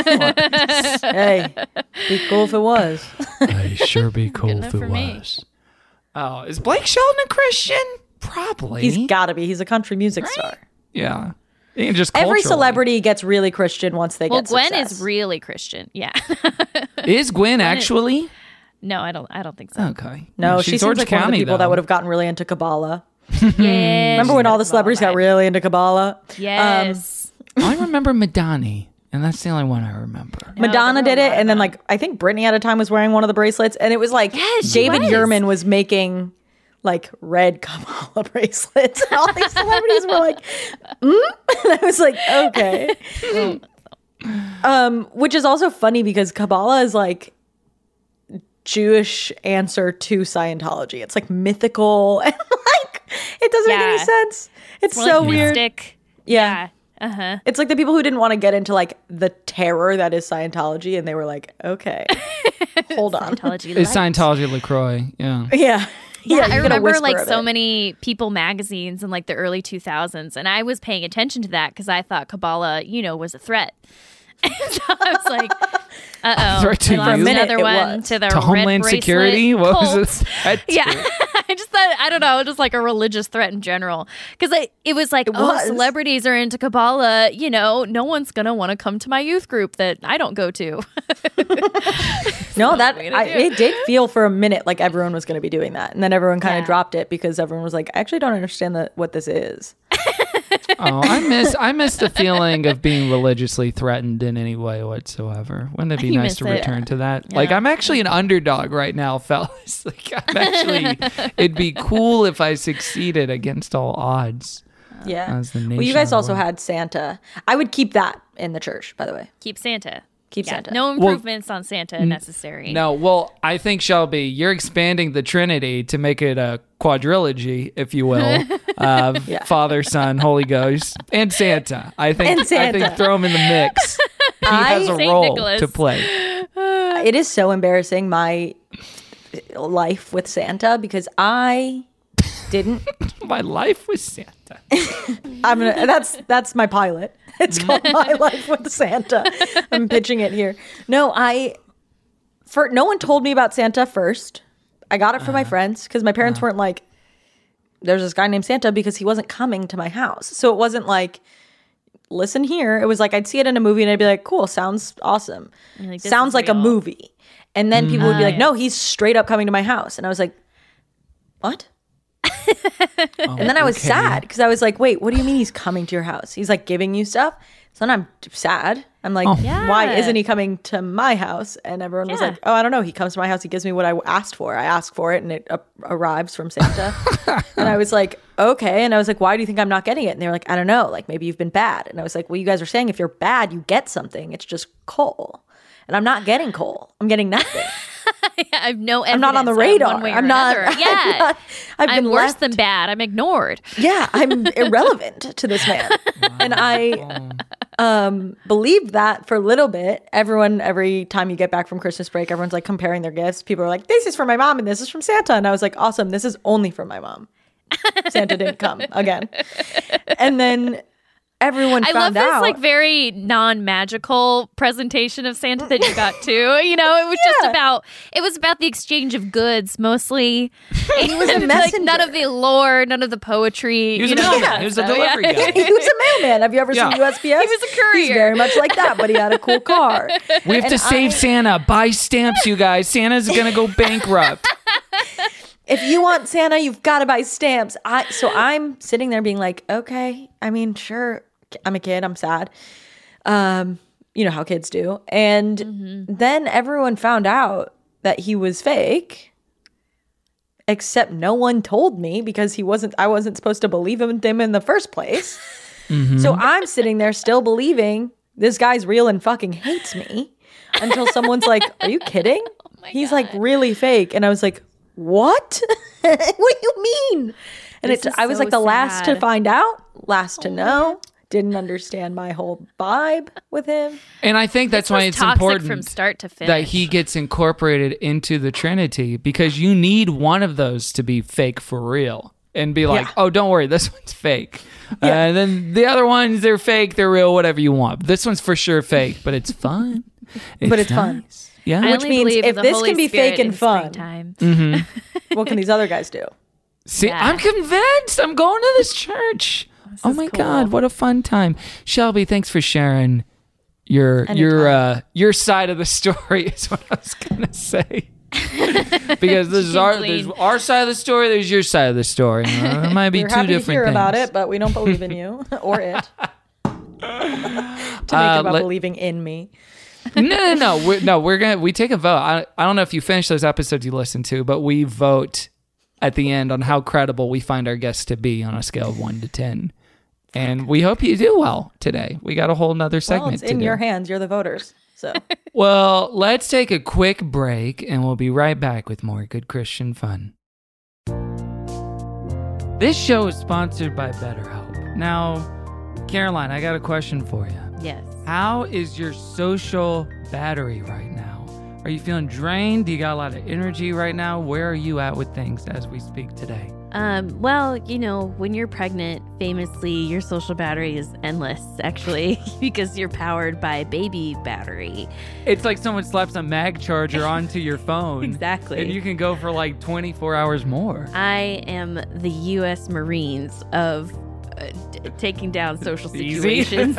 hey, be cool if it was. Hey, sure be cool enough if it for me. was. Oh, is Blake Shelton a Christian? Probably. He's got to be. He's a country music star. Yeah. And just Every culturally. celebrity gets really Christian once they Well, get Gwen success. is really Christian. Yeah. Is Gwen actually? No, I don't think so. Okay. No, She's she seems like one of the people that would have gotten really into Kabbalah. Yeah. Remember when all the celebrities got really into Kabbalah? Yes. I remember Madani, and that's the only one I remember. Madonna did it, and then like I think Britney at a time was wearing one of the bracelets, and it was like Yes, she David was. Yurman was making like red Kabbalah bracelets, and all these celebrities were like, and I was like, okay. Which is also funny because Kabbalah is like Jewish answer to Scientology. It's like mythical and like it doesn't make any Yeah. sense. It's so weird. Mystic. Yeah. Uh-huh. It's like the people who didn't want to get into like the terror that is Scientology, and they were like, okay, hold on. Scientology. It's light. Scientology LaCroix. Yeah. Yeah. Yeah, you I get a remember whisper like of so it. many People magazines in like the early 2000s, and I was paying attention to that because I thought Kabbalah, was a threat. So I was like, uh-oh. Threat to I lost you? another It one was. to the To red Homeland bracelet Security? What was cult. it? That's Yeah, weird. I just thought, I don't know, just like a religious threat in general. Because it was like, was. celebrities are into Kabbalah, no one's going to want to come to my youth group that I don't go to. No, that what I'm gonna do. it did feel for a minute like everyone was going to be doing that, and then everyone kind of Yeah. dropped it because everyone was like, I actually don't understand what this is. Oh, I miss the feeling of being religiously threatened in any way whatsoever. Wouldn't it be You nice miss to it. return to that? Like, I'm actually an underdog right now, fellas. Like, it'd be cool if I succeeded against all odds. Yeah. As the Well, you nation guys I also was. had Santa. I would keep that in the church, by the way. Keep Santa. Keep Yeah, Santa. no improvements on Santa necessary. No, well, I think, Shelby, you're expanding the Trinity to make it a quadrilogy, if you will, of Father, Son, Holy Ghost, and Santa. I think And Santa. I think throw him in the mix. He has a Saint role Nicholas. to play. It is so embarrassing, my life with Santa, because I didn't. My life with Santa. That's my pilot. It's called My Life with Santa. I'm pitching it here. No, no one told me about Santa first. I got it from my friends because my parents weren't like, there's this guy named Santa, because he wasn't coming to my house. So it wasn't like, listen here. It was like I'd see it in a movie and I'd be like, cool, sounds awesome. like, this Sounds is like a real. movie. And then people would be like, no, he's straight up coming to my house. And I was like, what? And then I was sad because I was like, wait, what do you mean he's coming to your house? He's like giving you stuff. So then I'm sad. I'm like, why Yeah. isn't he coming to my house? And everyone was Yeah. like, oh, I don't know. He comes to my house. He gives me what I asked for. I ask for it and it arrives from Santa. And I was like, okay. And I was like, why do you think I'm not getting it? And they were like, I don't know. Like maybe you've been bad. And I was like, well, you guys are saying if you're bad, you get something. It's just coal. And I'm not getting coal. I'm getting nothing. I have no evidence. I'm not on the of radar. One way or I'm not. another. Yeah. I've I'm been worse left. than bad. I'm ignored. Yeah, I'm irrelevant to this man. And I believed that for a little bit. Every time you get back from Christmas break, everyone's like comparing their gifts. People are like, this is for my mom and this is from Santa. And I was like, awesome, this is only for my mom. Santa didn't come again. And then everyone I love found this out. like very non-magical presentation of Santa that you got to. It was just about the exchange of goods mostly. He was a Like, messenger. none of the lore, none of the poetry. He was a you know, mailman. that He was a stuff. delivery Yeah. guy. He was a mailman. Have you ever Yeah. seen USPS? He was a courier. He's very much like that, but he had a cool car. We have to save Santa. Buy stamps, you guys. Santa's going to go bankrupt. If you want Santa, you've got to buy stamps. So I'm sitting there being like, okay, I mean, sure, I'm a kid, I'm sad. You know how kids do. And then everyone found out that he was fake, except no one told me because I wasn't supposed to believe him in the first place. So I'm sitting there still believing this guy's real and fucking hates me until someone's like, are you kidding? He's like really fake. And I was like, what? What do you mean? And This is I was so like the last to sad. find out, last to know. Didn't understand my whole vibe with him. And I think that's This why was it's toxic important from start to finish. that he gets incorporated into the Trinity, because you need one of those to be fake for real and be like, Yeah. oh, don't worry, this one's fake. And then the other ones, they're fake, they're real, whatever you want. This one's for sure fake, but it's fun. But it's fun. nice. Yeah. I Which only means believe if the this Holy can be Spirit fake and in fun- springtime. What can these other guys do? See, Yeah. I'm convinced. I'm going to this church. Oh is my cool. God, what a fun time. Shelby, thanks for sharing your side of the story is what I was going to say. Because this is there's our side of the story, there's your side of the story. It might be We're two happy different to hear things. about it, but we don't believe in you or it. To make it about believing in me. No. We take a vote. I don't know if you finish those episodes you listen to, but we vote at the end on how credible we find our guests to be on a scale of 1 to 10. And we hope you do well today. We got a whole nother segment. Well, it's in your hands. You're the voters. So Well, let's take a quick break and we'll be right back with more Good Christian Fun. This show is sponsored by BetterHelp. Now, Caroline, I got a question for you. Yes. How is your social battery right now? Are you feeling drained? Do you got a lot of energy right now? Where are you at with things as we speak today? Well, when you're pregnant, famously, your social battery is endless, actually, because you're powered by baby battery. It's like someone slaps a mag charger onto your phone. Exactly. And you can go for like 24 hours more. I am the U.S. Marines of taking down social Easy. situations.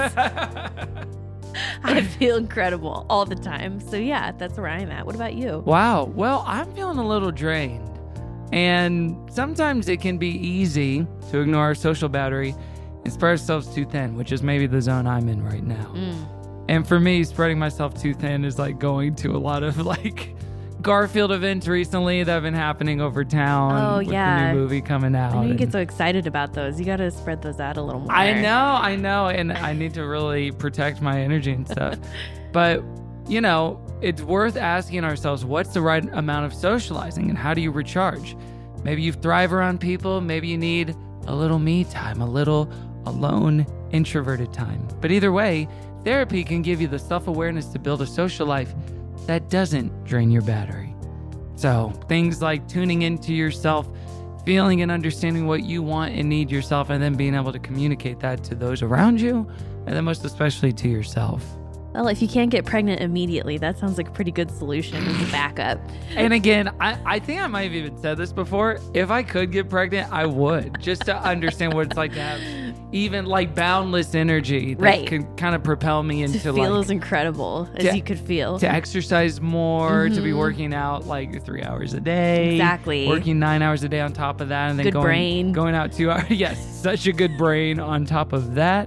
I feel incredible all the time. So yeah, that's where I'm at. What about you? Wow. Well, I'm feeling a little drained. And sometimes it can be easy to ignore our social battery and spread ourselves too thin, which is maybe the zone I'm in right now. And for me, spreading myself too thin is like going to a lot of like Garfield events recently that have been happening over town. With the new movie coming out. I know you and get so excited about those. You got to spread those out a little more. I know. And I need to really protect my energy and stuff. But, it's worth asking ourselves, what's the right amount of socializing and how do you recharge? Maybe you thrive around people. Maybe you need a little me time, a little alone, introverted time. But either way, therapy can give you the self-awareness to build a social life that doesn't drain your battery. So things like tuning into yourself, feeling and understanding what you want and need yourself, and then being able to communicate that to those around you, and then most especially to yourself. Well, if you can't get pregnant immediately, that sounds like a pretty good solution as a backup. And again, I think I might have even said this before. If I could get pregnant, I would, just to understand what it's like to have even like boundless energy that can kind of propel me into to feel as incredible as you could feel. To exercise more, to be working out like 3 hours a day. Exactly. Working 9 hours a day on top of that. And then going out 2 hours. Yes, such a good brain on top of that.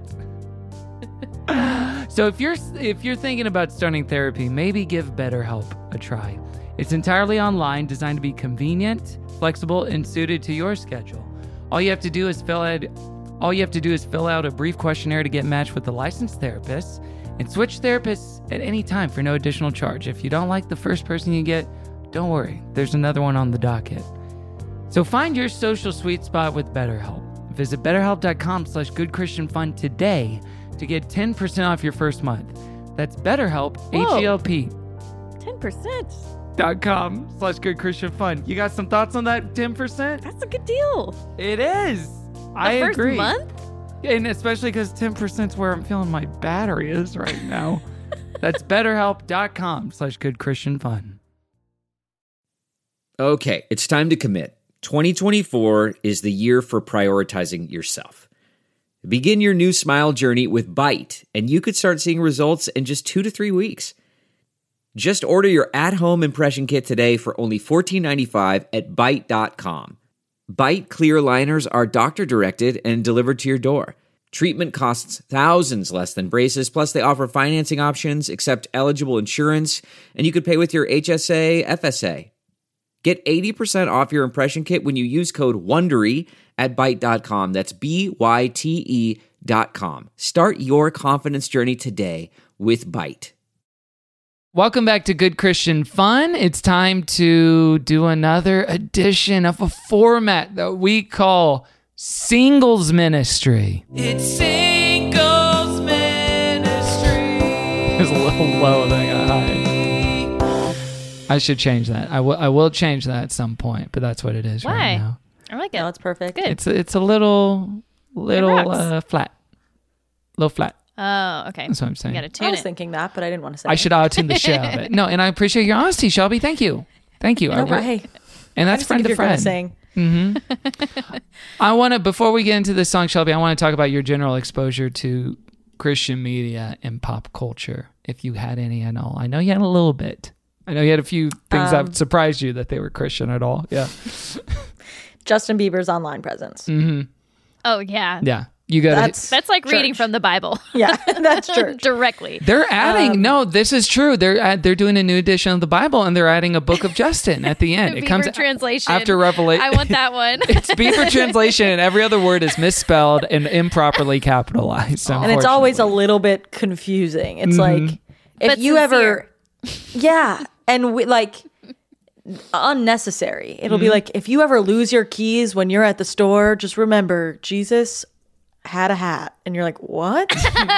So if you're thinking about starting therapy, maybe give BetterHelp a try. It's entirely online, designed to be convenient, flexible, and suited to your schedule. All you have to do is fill out a brief questionnaire to get matched with a licensed therapist, and switch therapists at any time for no additional charge. If you don't like the first person you get, don't worry, there's another one on the docket. So find your social sweet spot with BetterHelp. Visit BetterHelp.com/GoodChristianFun today to get 10% off your first month. That's BetterHelp, H-E-L-P. 10%. .com/GoodChristianFun. You got some thoughts on that 10%? That's a good deal. It is. I agree. First month? And especially because 10% is where I'm feeling my battery is right now. That's BetterHelp.com/GoodChristianFun. Okay, it's time to commit. 2024 is the year for prioritizing yourself. Begin your new smile journey with Byte, and you could start seeing results in just 2 to 3 weeks. Just order your at-home impression kit today for only $14.95 at Byte.com. Byte clear liners are doctor-directed and delivered to your door. Treatment costs thousands less than braces, plus they offer financing options, accept eligible insurance, and you could pay with your HSA, FSA. Get 80% off your impression kit when you use code WONDERY at Byte.com. That's BYTE.com. Start your confidence journey today with Byte. Welcome back to Good Christian Fun. It's time to do another edition of a format that we call Singles Ministry. It's Singles Ministry. It's a little low, and then I got high. I should change that. I will change that at some point, but that's what it is right now. I like it. No, it's perfect. Good. It's a little flat. Little flat. Oh, okay. That's what I'm saying. You got to tune I was it. thinking that, but I didn't want to say I it. should auto-tune the shit out of it. No, and I appreciate your honesty, Shelby. Thank you. No, but hey, And I that's just friend think to if you're friend. gonna saying. I want to, before we get into this song, Shelby, I want to talk about your general exposure to Christian media and pop culture, if you had any at all. I know you had a little bit. I know you had a few things that surprised you that they were Christian at all. Yeah. Justin Bieber's online presence. Oh yeah. Yeah. You got That's like reading from the Bible. Yeah, that's church. Directly. They're adding. No, this is true. They're doing a new edition of the Bible, and they're adding a book of Justin at the end. It Bieber comes translation. after Revelation. I want that one. It's Bieber translation, and every other word is misspelled and improperly capitalized. And it's always a little bit confusing. It's like if But you sincere. yeah, and like unnecessary. It'll be like if you ever lose your keys when you're at the store, just remember Jesus had a hat, and you're like, what?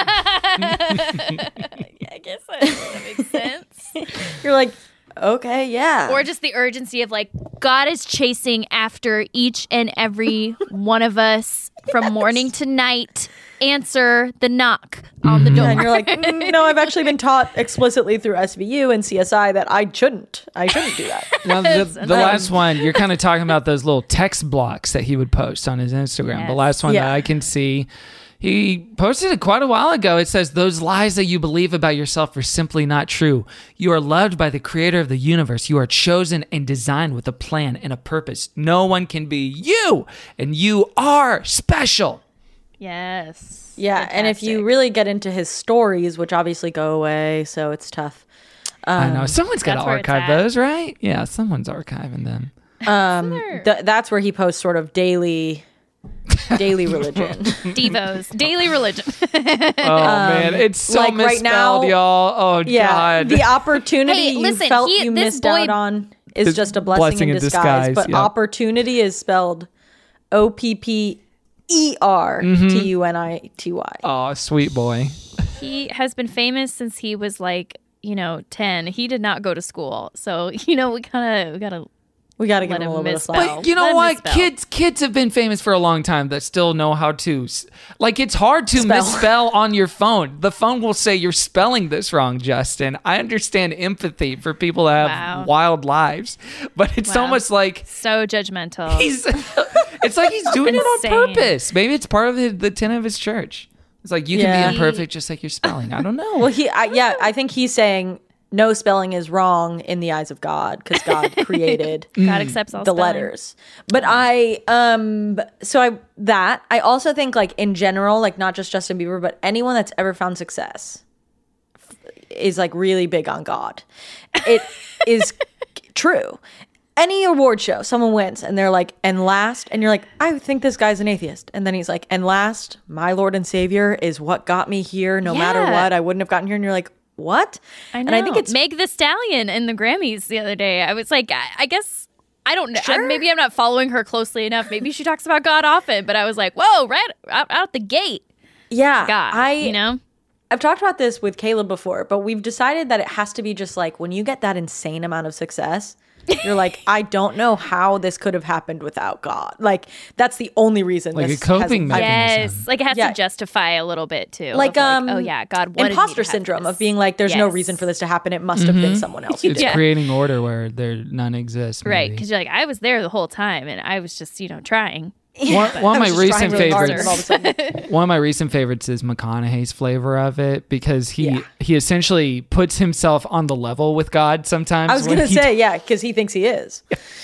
I guess that makes sense. You're like, okay, yeah. Or just the urgency of like, God is chasing after each and every one of us from morning to night. Answer the knock on the door. And you're like, no, I've actually been taught explicitly through SVU and CSI that I shouldn't do that. Well, the last one, you're kind of talking about those little text blocks that he would post on his Instagram. Yes. The last one that I can see, he posted it quite a while ago. It says, those lies that you believe about yourself are simply not true. You are loved by the creator of the universe. You are chosen and designed with a plan and a purpose. No one can be you, and you are special. Yes. Yeah, and if you really get into his stories, which obviously go away, so it's tough. I know. Someone's got to that's where it's archive at. those, right? Yeah, someone's archiving them. That's where he posts sort of daily religion. Devos. Daily religion. Oh, man. It's so like right misspelled, now- y'all. Oh, Yeah, God. the opportunity Hey, you listen, felt this you missed boy- out on is Is just a blessing in disguise. But yeah. opportunity is spelled OPPERTUNITY. Oh, sweet boy. He has been famous since he was like, 10. He did not go to school. So, we gotta We got to give Let him a him little bit of misspell. slack. But you know Let him what? misspell. Kids have been famous for a long time that still know how to. Like, it's hard to misspell on your phone. The phone will say, you're spelling this wrong, Justin. I understand empathy for people that have Wow. wild lives. But it's Wow. almost like so judgmental. it's like he's doing it on Insane. purpose. Maybe it's part of the tenet of his church. It's like, you can Yeah. be imperfect just like you're spelling. I don't know. Well, I think he's saying no spelling is wrong in the eyes of God because God created God accepts all the spelling. letters. But I also think like in general, like not just Justin Bieber, but anyone that's ever found success is like really big on God. It is true. Any award show, someone wins and they're like, and last, and you're like, I think this guy's an atheist. And then he's like, and last, my Lord and Savior is what got me here. No matter Yeah. what, I wouldn't have gotten here. And you're like, what? I know. And I think it's Meg the Stallion in the Grammys the other day. I was like, I guess I don't know. Sure. Maybe I'm not following her closely enough. Maybe she talks about God often, but I was like, whoa, right out the gate, yeah, God. I've talked about this with Caleb before, but we've decided that it has to be just like when you get that insane amount of success, you're like, I don't know how this could have happened without God. Like that's the only reason. Like a this coping has- mechanism. Yes, like it has Yeah. to justify a little bit too. Like, of oh yeah, God wanted me to imposter have syndrome this. of being like, there's no Yes. reason for this to happen. It must have been someone else. Who It's did. Yeah. creating order where there none exists. Right, maybe. because you're like, I was there the whole time, and I was just, trying. One of my I was just recent trying really hard, favorites. and all of a sudden- One of my recent favorites is McConaughey's flavor of it because he essentially puts himself on the level with God sometimes. I was when gonna he- say, yeah, because he thinks he is.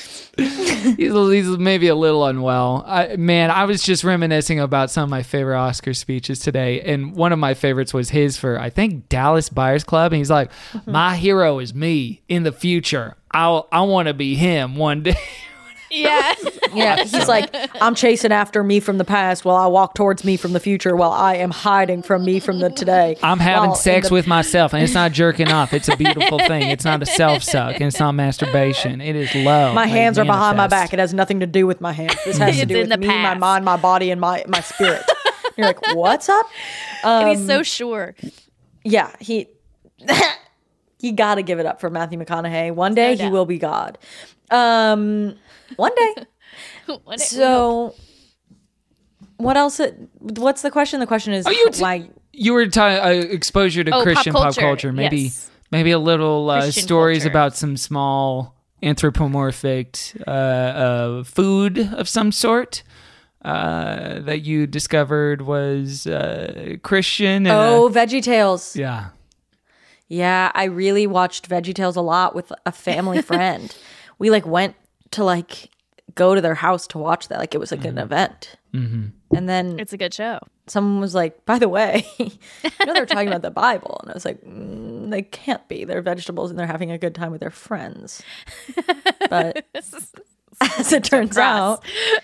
he's maybe a little unwell. I was just reminiscing about some of my favorite Oscar speeches today, and one of my favorites was his for I think Dallas Buyers Club, and he's like, "My hero is me in the future. I want to be him one day." Yeah. Yeah, he's like, I'm chasing after me from the past while I walk towards me from the future while I am hiding from me from the today. I'm having While in sex the- with myself, and it's not jerking off. It's a beautiful thing. It's not a self-suck, and it's not masturbation. It is love. My hands are behind my manifest. back. It has nothing to do with my hands. This has to It's do in with the me, my past. mind, my body, and my spirit. You're like, what's up? And he's so sure. Yeah, you got to give it up for Matthew McConaughey. One day he doubt. will be God. One day. So, what else? What's the question? The question is why. You were talking exposure to Oh, Christian pop pop culture. culture. Maybe Yes. maybe a little Christian stories culture. about some small anthropomorphic food of some sort. that you discovered was Christian. And, VeggieTales. yeah. Yeah, I really watched VeggieTales a lot with a family friend. We went to go to their house to watch that. It was an event. Mm-hmm. And then It's a good show. someone was like, by the way, they're talking about the Bible. And I was like, they can't be. They're vegetables and they're having a good time with their friends. But as it turns out,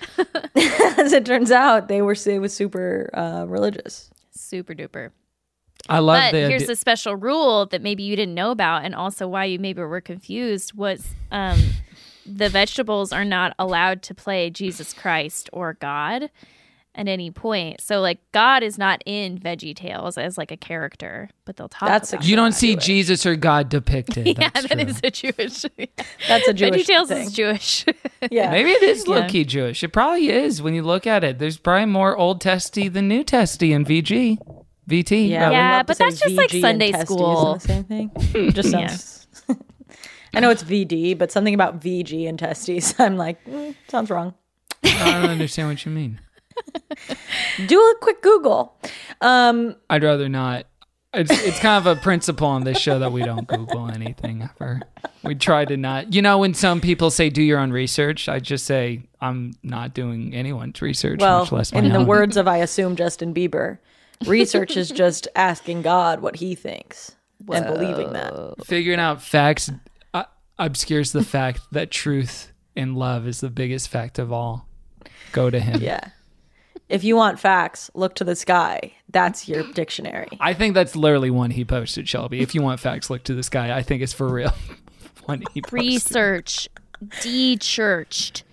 it was super religious. Super duper. I love But the here's a special rule that maybe you didn't know about, and also why you maybe were confused was the vegetables are not allowed to play Jesus Christ or God at any point. So God is not in VeggieTales as a character, but they'll talk That's about you don't Jewish. see Jesus or God depicted. Yeah, That's that true. is a Jewish. That's a Jewish VeggieTales thing. is Jewish. Yeah. Maybe it is Yeah. low-key Jewish. It probably is when you look at it. There's probably more Old Testy than New Testy in VT. Yeah, we Yeah, love to but say that's just like VG and Sunday testes school. and the same thing. Just sounds. I know it's VD, but something about VG and testes. I'm like, sounds wrong. I don't understand what you mean. Do a quick Google. I'd rather not. It's kind of a principle on this show that we don't Google anything ever. We try to not. When some people say do your own research, I just say I'm not doing anyone's research, Well, much less my in the own. words of, I assume, Justin Bieber, research is just asking God what he thinks and believing that. Figuring out facts obscures the fact that truth and love is the biggest fact of all. Go to him. Yeah. If you want facts, look to the sky. That's your dictionary. I think that's literally one he posted, Shelby. If you want facts, look to the sky. I think it's for real. One he posted. Research, de-churched.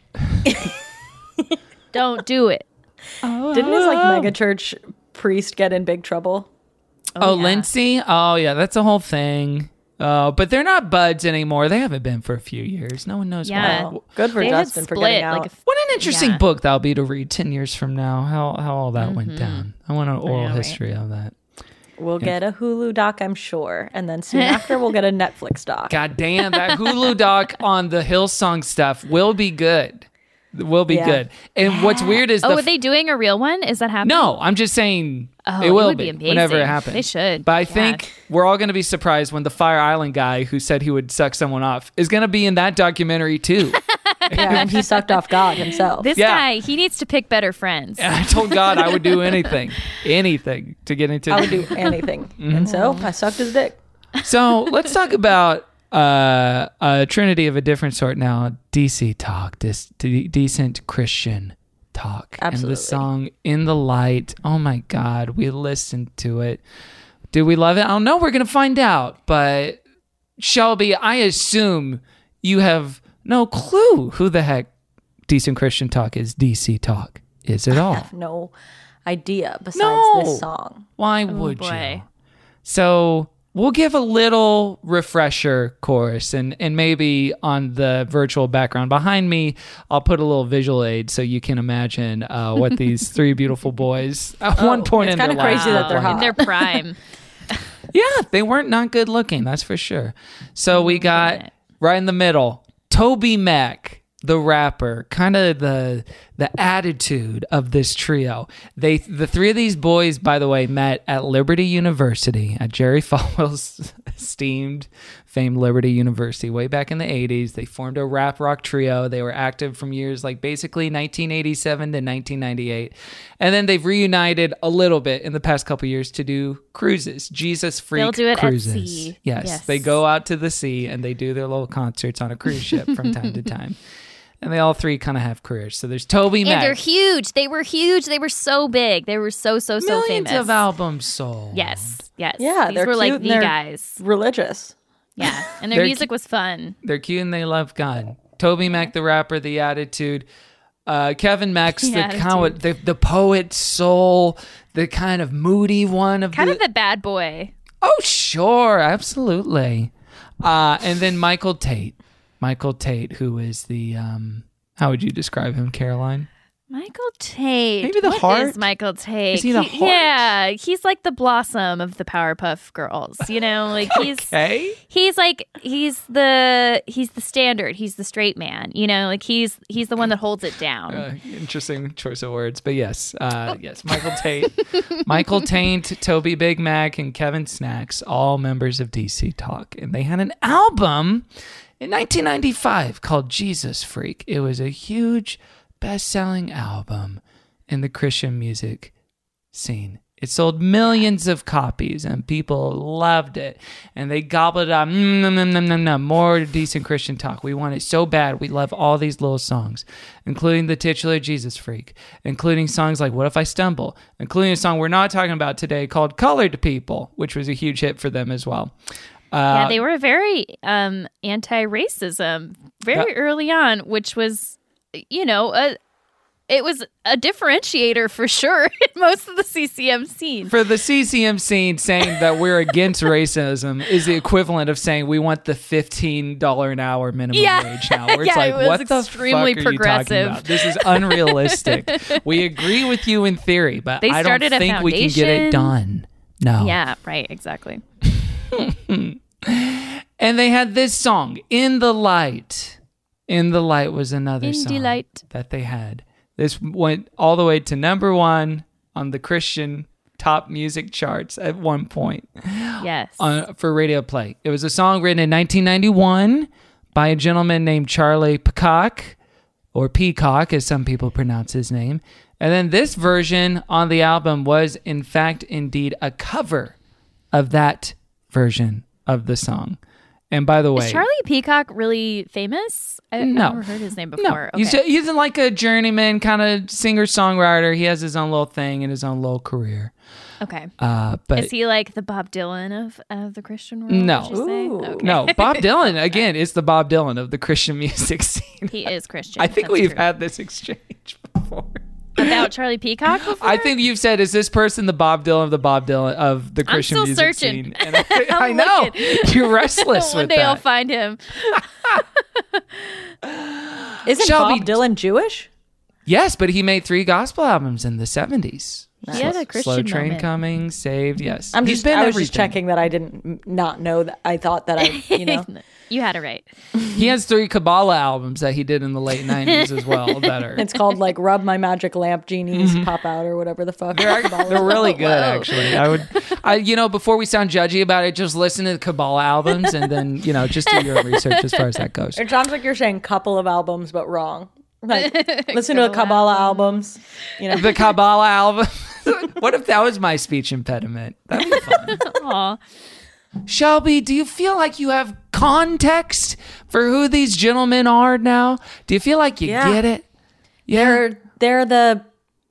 Don't do it. Didn't his mega church priest get in big trouble? Oh, yeah. Lindsay? Oh, yeah, that's a whole thing. But they're not buds anymore. They haven't been for a few years. No one knows Yeah. why. Well, good for They had Justin for split, getting out. like, What an interesting Yeah. book that'll be to read 10 years from now. How all that went down. I want an oral know, right? history of that. We'll get a Hulu doc, I'm sure. And then soon after, we'll get a Netflix doc. God damn, that Hulu doc on the Hillsong stuff will be good. Will be Yeah. good. And what's weird is Oh, are they doing a real one? Is that happening? No, I'm just saying Oh, it it will would be be amazing. whenever it happens. They should. But I Yeah. think we're all going to be surprised when the Fire Island guy who said he would suck someone off is going to be in that documentary too. Yeah, and he sucked off God himself. This Yeah. guy, he needs to pick better friends. And I told God I would do anything to get into I would do anything. And so I sucked his dick. So let's talk about a trinity of a different sort now. DC talk, decent Christian talk. Absolutely. And the song In the Light. Oh my God, we listened to it. Do we love it? I don't know. We're going to find out. But Shelby, I assume you have no clue who the heck Decent Christian Talk is. DC Talk is it I all? have no idea besides No. this song. Why would boy. you? So we'll give a little refresher chorus and maybe on the virtual background behind me, I'll put a little visual aid so you can imagine what these three beautiful boys at one point it's in their kinda crazy lives that they're look like. hot. In their prime. Yeah, they weren't not good looking, that's for sure. So we got right in the middle, Toby Mac, the rapper, kind of the attitude of this trio. The three of these boys, by the way, met at Liberty University, at Jerry Falwell's esteemed, famed Liberty University, way back in the 80s. They formed a rap rock trio. They were active from years like basically 1987 to 1998. And then they've reunited a little bit in the past couple years to do cruises, Jesus Freak They'll do it at cruises. sea. Yes, Yes. they go out to the sea and they do their little concerts on a cruise ship from time to time. And they all three kind of have careers. So there's Toby And they're Mac. huge. They were huge. They were so big. They were so Millions famous. of albums sold. Yes. Yes. Yeah, These they're were like cute the and they're guys. religious. Yeah. And their They're music was fun. They're cute and they love God. Toby Mac, the rapper, the attitude. Kevin Max, The the kind of the poet soul, the kind of moody one of Kind of the bad boy. Oh, sure, absolutely. And then Michael Tate, who is the how would you describe him, Caroline? Michael Tate. Maybe the What heart? is Michael Tate? Is he the heart? Yeah, he's like the Blossom of the Powerpuff Girls. You know, like Okay. he's the standard. He's the straight man. You know, like he's the one that holds it down. Interesting choice of words, but yes, yes, Michael Tate, Michael Tate, Toby Big Mac, and Kevin Snacks, all members of DC Talk, and they had an album in 1995 called Jesus Freak. It was a huge best-selling album in the Christian music scene. It sold millions of copies, and people loved it. And they gobbled up, more decent Christian talk. We want it so bad. We love all these little songs, including the titular Jesus Freak, including songs like What If I Stumble, including a song we're not talking about today called Colored People, which was a huge hit for them as well. Yeah, they were very anti-racism very early on, which was, you know, it was a differentiator for sure in most of the CCM scene. For the CCM scene, saying that we're against racism is the equivalent of saying we want the $15 an hour minimum wage now. Where it's Yeah, like, it was what the extremely fuck are you talking progressive. about? This is unrealistic. We agree with you in theory, but They I don't started a think we can get it foundation. done. No. Yeah, right, exactly. And they had this song, In the Light. In the Light was another In the song Light. that they had. This went all the way to number 1 on the Christian top music charts at one point Yes. for radio play. It was a song written in 1991 by a gentleman named Charlie Peacock, or Peacock as some people pronounce his name. And then this version on the album was in fact indeed a cover of that version of the song. And by the way, Is Charlie Peacock really famous? I've never heard his name before. No, Okay. he's like a journeyman kind of singer-songwriter. He has his own little thing and his own little career. Okay. But Is he like the Bob Dylan of the Christian world? No. would you say? Ooh. Okay. no, Bob Dylan, again, is the Bob Dylan of the Christian music scene. He is Christian. I think That's we've true. had this exchange before. About Charlie Peacock before? I think you've said, is this person the Bob Dylan of the Bob Dylan of the Christian still music searching. scene? And I I'm know. looking. You're restless One with day that. I'll find him. Isn't Shelby- Bob Dylan Jewish? Yes, but he made 3 gospel albums in the 70s. He had a Christian Slow Train moment. Coming, Saved, yes. I was everything. just checking that I didn't not know that. I thought that you know. You had it right. He has 3 Kabbalah albums that he did in the late 90s as well that are It's called like Rub My Magic Lamp, Genies Pop Out, or whatever the fuck. they're really good actually. Before we sound judgy about it, just listen to the Kabbalah albums and then, just do your own research as far as that goes. It sounds like you're saying couple of albums, but wrong. Like, listen to the Kabbalah albums. The Kabbalah album. What if that was my speech impediment? That'd be fun. Aw. Shelby, do you feel like you have context for who these gentlemen are now? Do you feel like you get it? Yeah. They're the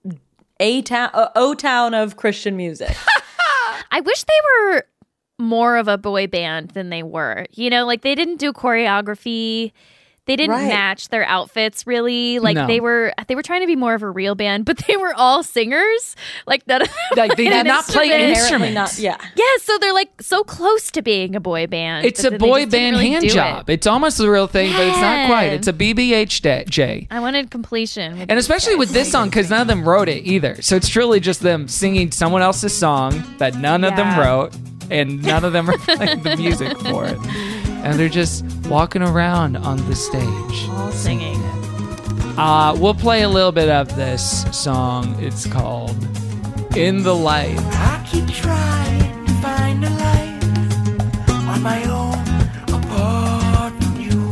O-town of Christian music. I wish they were more of a boy band than they were. Like they didn't do choreography. They didn't Right. match their outfits really. Like No. they were trying to be more of a real band, but they were all singers. Like none of them Like they did not play Apparently instruments. not. Yeah. Yeah, so they're like so close to being a boy band. It's but a then they boy just didn't band really hand do job. it. It's almost the real thing, but it's not quite. Yeah. It's a BBH. I wanted completion. with And these especially guys. with this song, because none of them wrote it either. So it's truly just them singing someone else's song that none of them Yeah. wrote, and none of them are playing the music for it. And they're just walking around on the stage. all singing. We'll play a little bit of this song. It's called In the Light. I keep trying to find a life on my own, apart from you.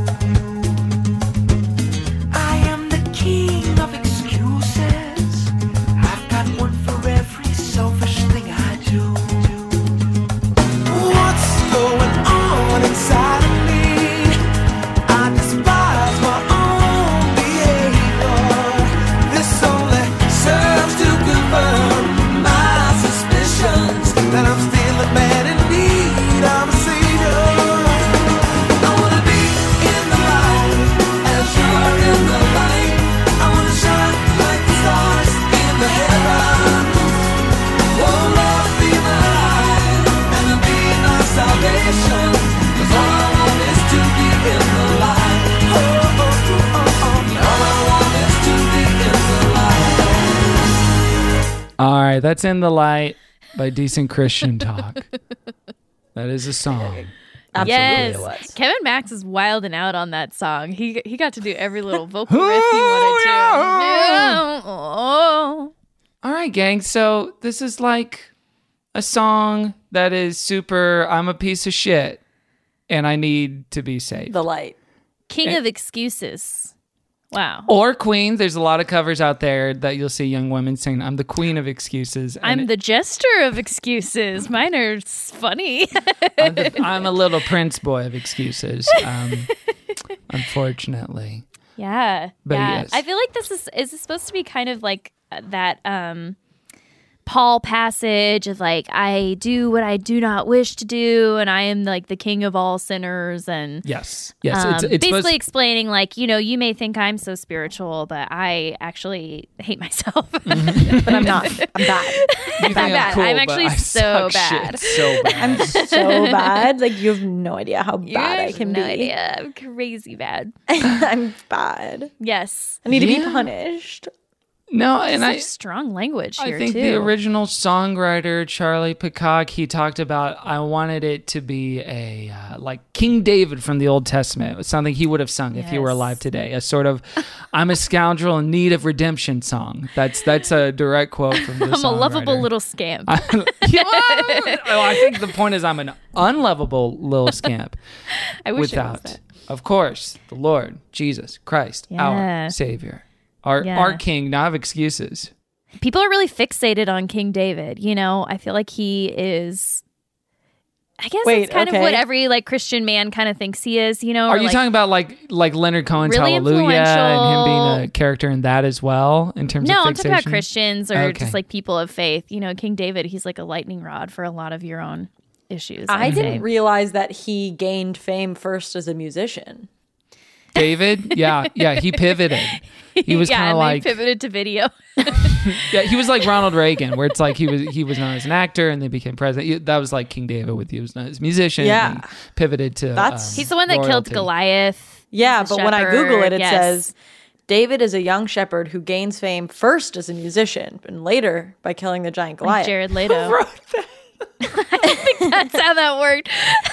I am the king of excuses. I've got one for every selfish thing I do. What's going on inside of me? I despise my own behavior. This only serves to confirm my suspicions that I'm still a man in need of a savior. right, that's In the Light by Decent Christian Talk. That is a song. Absolutely Yes, it was. Kevin Max is wilding out on that song. He got to do every little vocal riff he wanted to. Oh. All right, gang. So this is like a song that is super, I'm a piece of shit and I need to be saved. The Light. King of excuses. Wow. Or Queen. There's a lot of covers out there that you'll see young women saying, I'm the queen of excuses. And I'm the jester of excuses. Mine are funny. I'm a little Prince boy of excuses. Unfortunately. Yeah. But yeah. yes. I feel like this is this supposed to be kind of like that Paul passage of like, I do what I do not wish to do, and I am like the king of all sinners, and Yes. It's basically supposed- explaining like, you may think I'm so spiritual, but I actually hate myself. But I'm not. I'm bad. you think bad. cool, I'm but actually I so suck bad. shit so bad. I'm so bad. Like, you have no idea how You bad I have can no be. idea. I'm crazy bad. I'm bad. Yes. I need to be Yeah. punished. No, and Such strong language here I think too. the original songwriter Charlie Peacock, he talked about, I wanted it to be a like King David from the Old Testament. It was something he would have sung if he were Yes. alive today. A sort of I'm a scoundrel in need of redemption song. That's a direct quote from the I'm a lovable songwriter. little scamp. I think the point is I'm an unlovable little scamp. I wish it was Without, that. of course, the Lord Jesus Christ, Yeah. our Savior, our King, not of excuses. People are really fixated on King David. I feel like he is. I guess Wait, it's kind okay. of what every like Christian man kind of thinks he is. Are you talking about like Leonard Cohen's Really Hallelujah and him being influential. a character in that as well in terms No, of I'm talking about fixation? Christians or Okay. just like people of faith. King David, he's like a lightning rod for a lot of your own issues. I I'd didn't say. realize that he gained fame first as a musician. David, yeah, he pivoted. He was kind of and like they pivoted to video. he was like Ronald Reagan, where it's like he was known as an actor and then became president. That was like King David with he was known as a musician. Yeah. and he pivoted to That's- He's the one that killed royalty. Goliath. Yeah, He's a but when I shepherd, Google it, yes. says David is a young shepherd who gains fame first as a musician and later by killing the giant Goliath. Jared Leto. I don't think that's how that worked.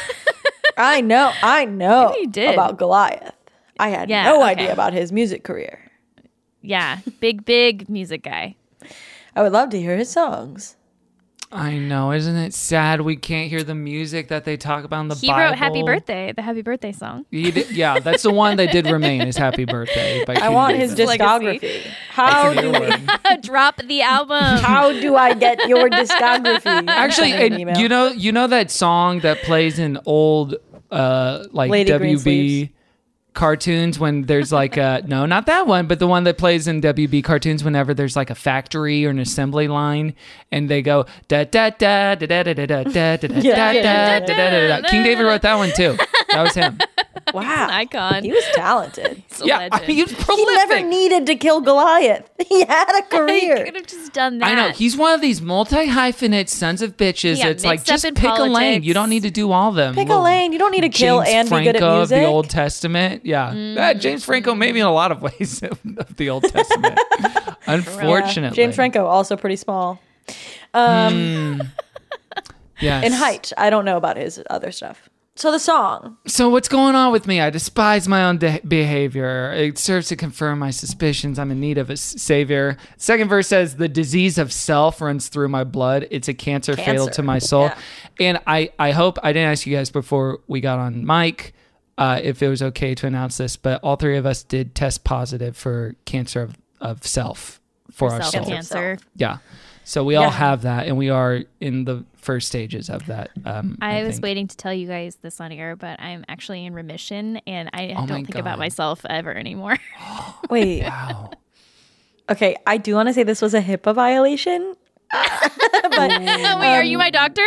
I know Maybe he did. about Goliath. I had Yeah, no okay. idea about his music career. Yeah, big music guy. I would love to hear his songs. I know, isn't it sad we can't hear the music that they talk about in the He Bible? wrote "Happy Birthday," the Happy Birthday song. He did, yeah, that's the one that did remain is Happy Birthday. By I King want his David. discography. How That's a do new one. Drop the album. how do I get your discography? Actually, Send me an and email. you know that song that plays in old like Lady WB Greensleeves. cartoons when there's like a no, not that one, but the one that plays in WB cartoons whenever there's like a factory or an assembly line and they go da da da da da da da da da da da da da da da. King David wrote that one too. That was him. Wow, Icon. he was talented. He's a Yeah, legend. he was He prolific. never needed to kill Goliath. He had a He career. could have just done that. I know he's one of these multi-hyphenate sons of bitches. Yeah, It's like mixed up just in pick a lane. politics. You don't need to do all of them. Pick a Little lane. You don't need to kill James and be good at Franco music. of the Old Testament. Yeah, James Franco maybe in a lot of ways of the Old Testament. Unfortunately, James Franco also pretty small. Yes. In height, I don't know about his other stuff. So the song. So what's going on with me? I despise my own behavior. It serves to confirm my suspicions. I'm in need of a savior. Second verse says, the disease of self runs through my blood. It's a cancer fatal to my soul. Yeah. And I hope, I didn't ask you guys before we got on mic if it was okay to announce this, but all three of us did test positive for cancer of self for our Self soul. cancer. Yeah. So we all Yeah. have that, and we are in the first stages of that. I was think. waiting to tell you guys this on air, but I'm actually in remission, and I Oh my don't think about God. myself ever anymore. Wait. Wow. Okay, I do want to say this was a HIPAA violation. Wait, are you my doctor?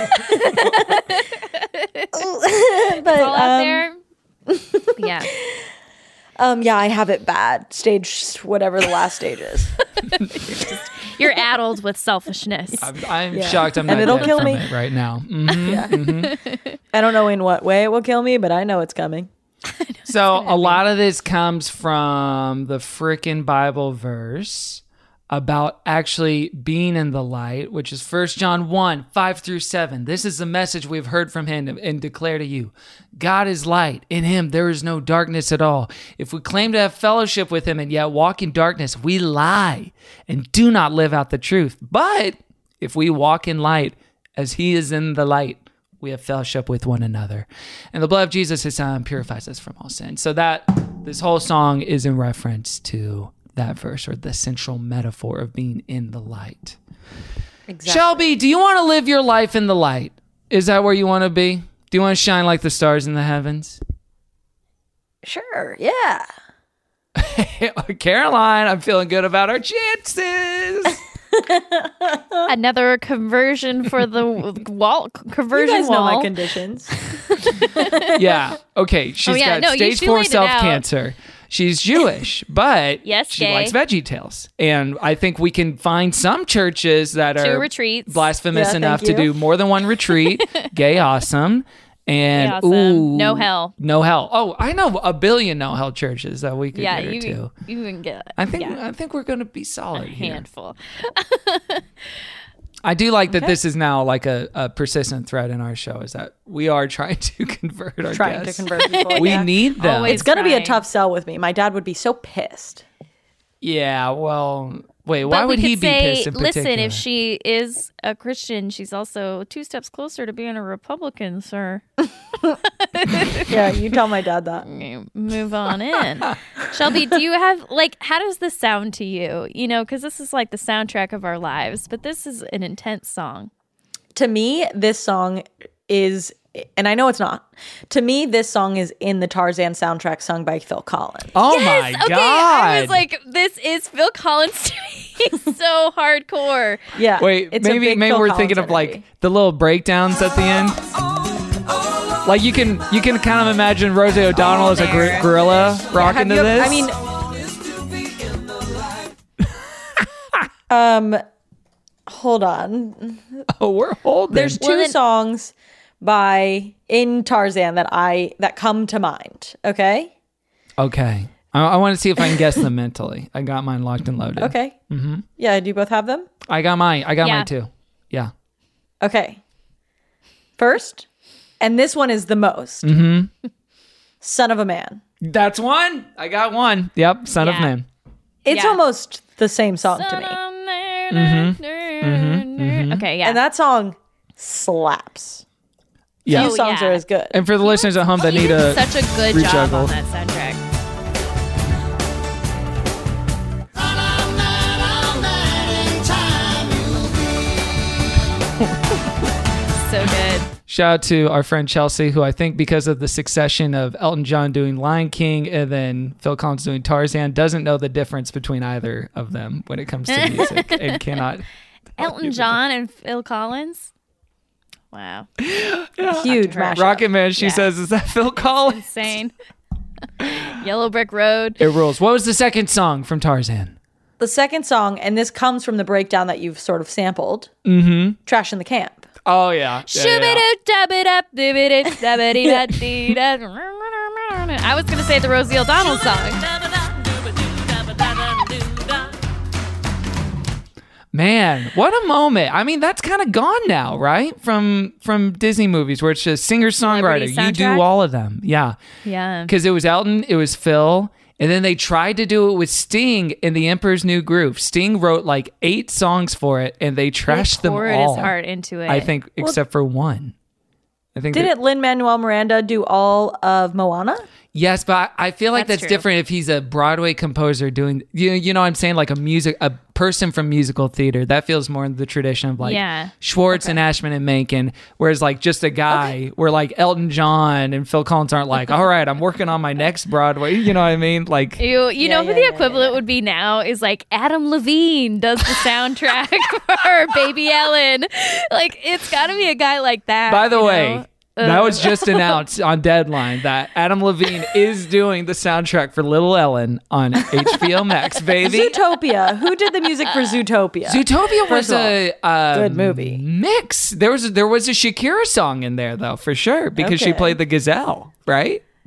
But All out there? Yeah. yeah, I have it bad. Stage whatever the last stage is. You're addled with selfishness. I'm shocked I'm And not it'll dead kill from me. it right now. Mhm. I don't know in what way it will kill me, but I know it's coming. So a lot of this comes from the frickin' Bible verse. about actually being in the light, which is 1 John 1, 5-7. This is the message we've heard from him and declare to you. God is light. In him there is no darkness at all. If we claim to have fellowship with him and yet walk in darkness, we lie and do not live out the truth. But if we walk in light as he is in the light, we have fellowship with one another. And the blood of Jesus, his son, purifies us from all sin. So this whole song is in reference to that verse, or the central metaphor of being in the light. Exactly. Shelby, do you want to live your life in the light? Is that where you want to be? Do you want to shine like the stars in the heavens? Sure, yeah. Caroline, I'm feeling good about our chances. Another conversion for the wall. Conversion You guys know wall. my conditions. Yeah. Okay. She's got stage 4 self-cancer. She's Jewish, but Yes, she gay. likes VeggieTales. And I think we can find some churches that 2 are retreats. blasphemous Yeah, enough thank to you. do more than one retreat. Gay awesome. And Gay awesome. ooh, No hell. No hell. Oh, I know a billion no hell churches that we could Yeah, go to. you can get. I think we're gonna be solid a here. handful. I do like that this is now like a persistent thread in our show, is that we are trying to convert our Trying to guests. convert people. We yeah. need them. Always. It's gonna be a trying. tough sell with me. My dad would be so pissed. Yeah, well, wait, why But would we he could be say, pissed in particular? listen, if she is a Christian, she's also 2 steps closer to being a Republican, sir. Yeah, you tell my dad that. Move on in. Shelby, do you have, how does this sound to you? You know, because this is like the soundtrack of our lives, but this is an intense song. To me, this song is, and I know it's not. To me, this song is in the Tarzan soundtrack sung by Phil Collins. Oh Yes! my Okay, god! I was like, this is Phil Collins to me. So hardcore. Yeah. Wait, it's a maybe big maybe Phil we're Collins thinking of energy. like the little breakdowns at the end. Like you can kind of imagine Rosie O'Donnell as a gorilla rocking to this. I mean, hold on. oh, we're holding. There's 2 songs in Tarzan that come to mind. Okay. Okay. I want to see if I can guess them mentally. I got mine locked and loaded. Okay. Mm-hmm. Yeah. Do you both have them? I got mine. Yeah. Mine too. Yeah. Okay. First, and this one is the most. Son of a Man. That's one. I got one. Yep. Son of Yeah. Man. It's Yeah. almost the same song to me. Okay, yeah. And that song slaps. Yeah. Few songs yeah. are as good. And for the listeners at home that You need did a such a good reach job juggle. on that soundtrack. So good. shout out to our friend Chelsea, who I think because of the succession of Elton John doing Lion King and then Phil Collins doing Tarzan, doesn't know the difference between either of them when it comes to music and cannot. Elton John and Phil Collins. Wow. Huge mashup. Rocket Man, she says, is that Phil Collins? Insane. Yellow Brick Road. It rules. What was the second song from Tarzan? The second song, and this comes from the breakdown that you've sort of sampled. Mm-hmm. Trash in the Camp. Oh, yeah. I was going to say the Rosie O'Donnell song. Man, what a moment. I mean, that's kind of gone now, right? From Disney movies where it's just singer-songwriter. Celebrity You do soundtrack? all of them. Yeah. Yeah. Because it was Elton, it was Phil, and then they tried to do it with Sting in The Emperor's New Groove. Sting wrote like 8 songs for it, and they trashed them poured all. his heart into it. I think, except for one. I think Didn't Lin-Manuel Miranda do all of Moana? Yes, but I feel like That's that's true. different if he's a Broadway composer doing, you know what I'm saying? Like a person from musical theater. That feels more in the tradition of like Yeah. Schwartz and Ashman and Menken, whereas like just a guy where like Elton John and Phil Collins aren't like, all right, I'm working on my next Broadway. You know what I mean? Like, You know who the equivalent would be now is like Adam Levine does the soundtrack for Baby Ellen. Like it's got to be a guy like that. by the you way, know? that was just announced on Deadline that Adam Levine is doing the soundtrack for Little Ellen on HBO Max, baby. Zootopia. Who did the music for Zootopia? Zootopia was First of all, a good movie. mix. There was a Shakira song in there though, for sure, because she Okay. played the gazelle, right?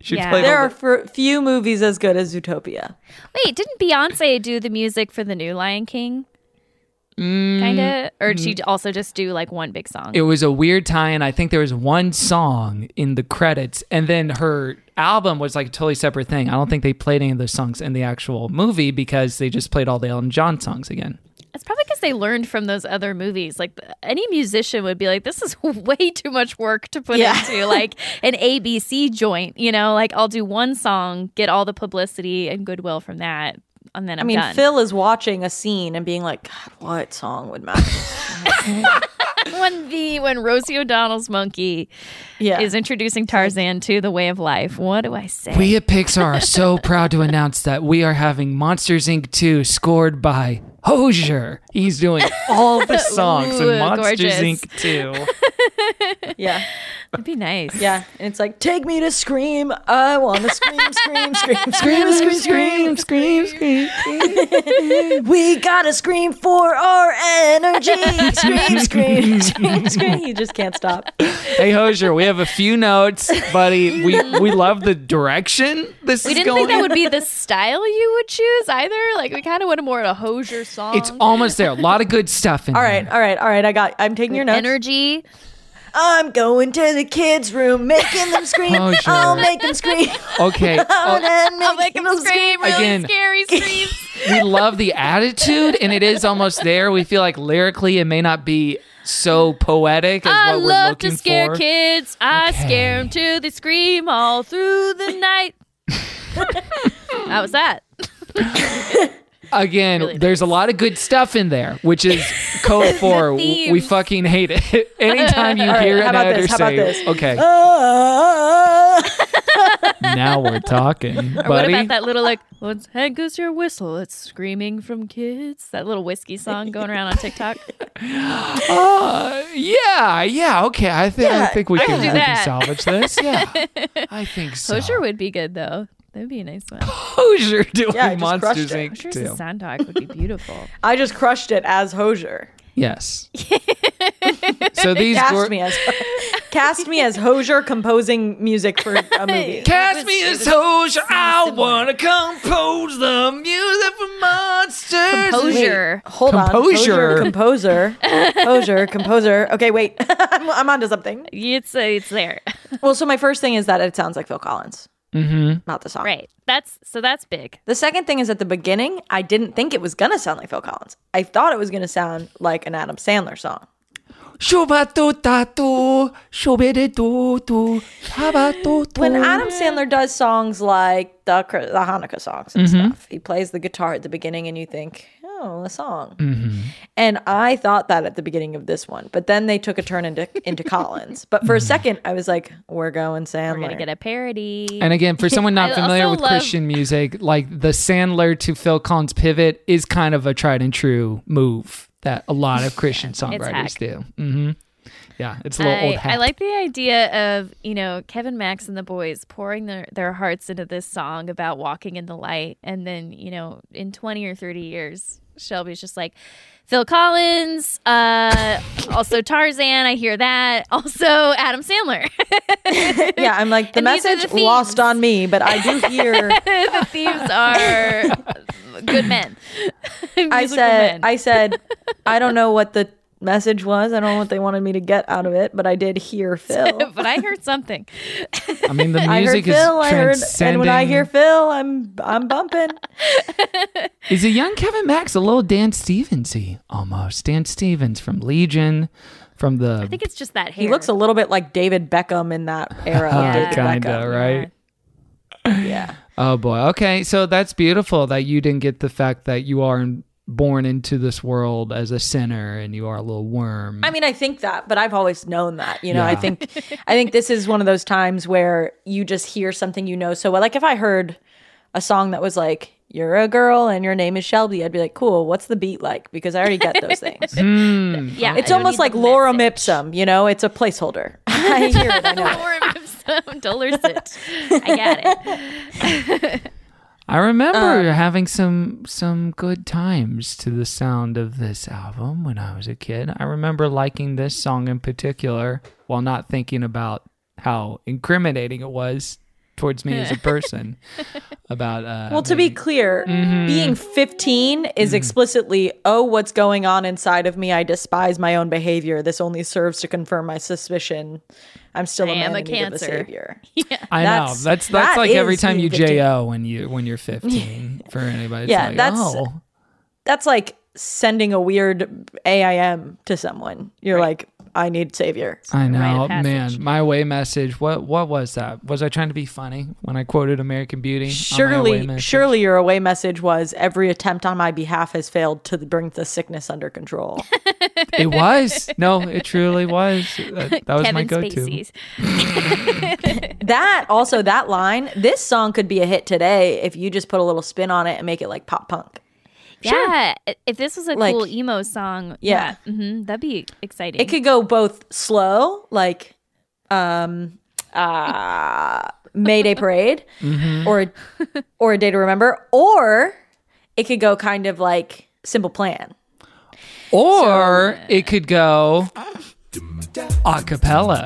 She Yeah. played There all are few movies as good as Zootopia. Wait, didn't Beyonce do the music for the new Lion King? Kind of? Or did she also just do like one big song? It was a weird tie-in. I think there was one song in the credits, and then her album was like a totally separate thing. I don't think they played any of those songs in the actual movie because they just played all the Elton John songs again. It's probably because they learned from those other movies. Like any musician would be like, this is way too much work to put into like an ABC joint. You know, like I'll do one song, get all the publicity and goodwill from that, and then I'm done. Phil is watching a scene and being like, God, what song would match this? when Rosie O'Donnell's monkey is introducing Tarzan to the way of life, what do I say? We at Pixar are so proud to announce that we are having Monsters Inc. 2 scored by Hozier. He's doing all the songs in Ooh, Monsters gorgeous. Inc. 2. Yeah. That'd be nice. Yeah. And it's like, take me to scream. I want to scream, scream, scream, scream, scream, scream, scream. We got to scream for our energy. Scream, scream, scream, scream. You just can't stop. Hey, Hozier, we have a few notes, buddy. We love the direction this We is didn't going. think that would be the style you would choose either. Like we kind of wanted more of a Hozier song. It's almost there. A lot of good stuff in All there. right. I'm taking your notes. energy. I'm going to the kids' room, making them scream. Oh, sure. I'll make them scream. Okay. I'll make them scream really Again. scary screams. We love the attitude, and it is almost there. We feel like lyrically it may not be so poetic as I what we're love looking to scare for. kids. I Okay. scare them till they scream all through the night. That was that. Again, Really there's a lot of good stuff in there, which is code for we themes. fucking hate it. Anytime you hear how an about editor this? How about say, this? okay, now we're talking, Or what buddy. about that little like, once head goes your whistle, it's screaming from kids. That little whiskey song going around on TikTok. Yeah, okay. I think we can, do we can that. salvage this. Yeah, I think so. Hozier would be good though. That'd be a nice one. Hozier doing Yeah, I just Monsters crushed it. Inc. Hozier's too. soundtrack would be beautiful. I just crushed it as Hozier. Yes. So these Cast me as Hozier composing music for a movie. Cast me as Hozier. I wanna compose the music for Monsters. Composure. Hold Composure. on. Hozier, composer. Okay, wait. I'm onto something. It's there. Well, so my first thing is that it sounds like Phil Collins. Mm-hmm. Not the song. Right. That's big. The second thing is at the beginning, I didn't think it was going to sound like Phil Collins. I thought it was going to sound like an Adam Sandler song. When Adam Sandler does songs like the Hanukkah songs and stuff, he plays the guitar at the beginning and you think, oh, a song. And I thought that at the beginning of this one, but then they took a turn into Collins. But for a second, I was like, we're going Sandler. We're gonna get a parody. And again, for someone not I familiar also with love- Christian music, like the Sandler to Phil Collins pivot is kind of a tried and true move that a lot of Christian songwriters hack. do. Yeah, it's a little old hat. I like the idea of, Kevin Max and the boys pouring their hearts into this song about walking in the light. And then, in 20 or 30 years, Shelby's just like, Phil Collins, also Tarzan, I hear that. Also Adam Sandler. Yeah, I'm like, the And these are message the themes. lost on me, but I do hear... The themes are good men. Musical men. I said, I don't know what the message was. I don't know what they wanted me to get out of it, but I did hear Phil. But I heard something. I mean, the I heard music is Phil. transcending. And when I hear Phil, I'm bumping. Is a young Kevin Max a little Dan Stevens-y almost? Dan Stevens from Legion, from the I think it's just that hair. He looks a little bit like David Beckham in that era. of David kinda, Beckham. right? Yeah. Oh boy. Okay, so that's beautiful that you didn't get the fact that you are born into this world as a sinner and you are a little worm. I mean, I think that, but I've always known that. Yeah. I think this is one of those times where you just hear something so well. Like if I heard a song that was like, "You're a girl and your name is Shelby," I'd be like, "Cool, what's the beat like?" Because I already get those things. Yeah, It's I don't almost need like the Laura message. Mipsum, it's a placeholder. I hear it, I know. Laura Mipsum, Dullersit. I got it. I remember having some good times to the sound of this album when I was a kid. I remember liking this song in particular while not thinking about how incriminating it was towards me as a person about Well, to be clear, being 15 is explicitly, oh, what's going on inside of me? I despise my own behavior. This only serves to confirm my suspicion. I'm still a man in need of a savior. I know. That's that like every is time you being 15. JO when you're 15 for anybody. It's Yeah, like, that's- That's like sending a weird AIM to someone. You're like, I need savior. I know, of passage. man. My away message. What was that? Was I trying to be funny when I quoted American Beauty? on my away message? Surely your away message was, every attempt on my behalf has failed to bring the sickness under control. It was. No, it truly was. That was Kevin my go-to. Spacey's. That line, this song could be a hit today if you just put a little spin on it and make it like pop punk. Yeah, if this was a Like- cool emo song, Yeah. that'd be exciting. It could go both slow, like Mayday Parade, or A Day to Remember, or it could go kind of like Simple Plan. Or it could go a cappella.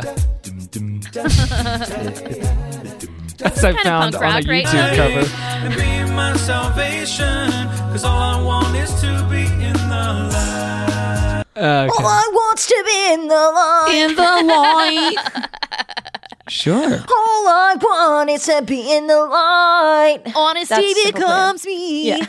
As I kinda found punk on a rock, right? YouTube cover. And be my salvation, 'cause all I want is to be in the light. Okay. I wants to be in the light. in the light. Sure. All I want is to be in the light. Honesty That's Simple Plan. becomes me. Yeah.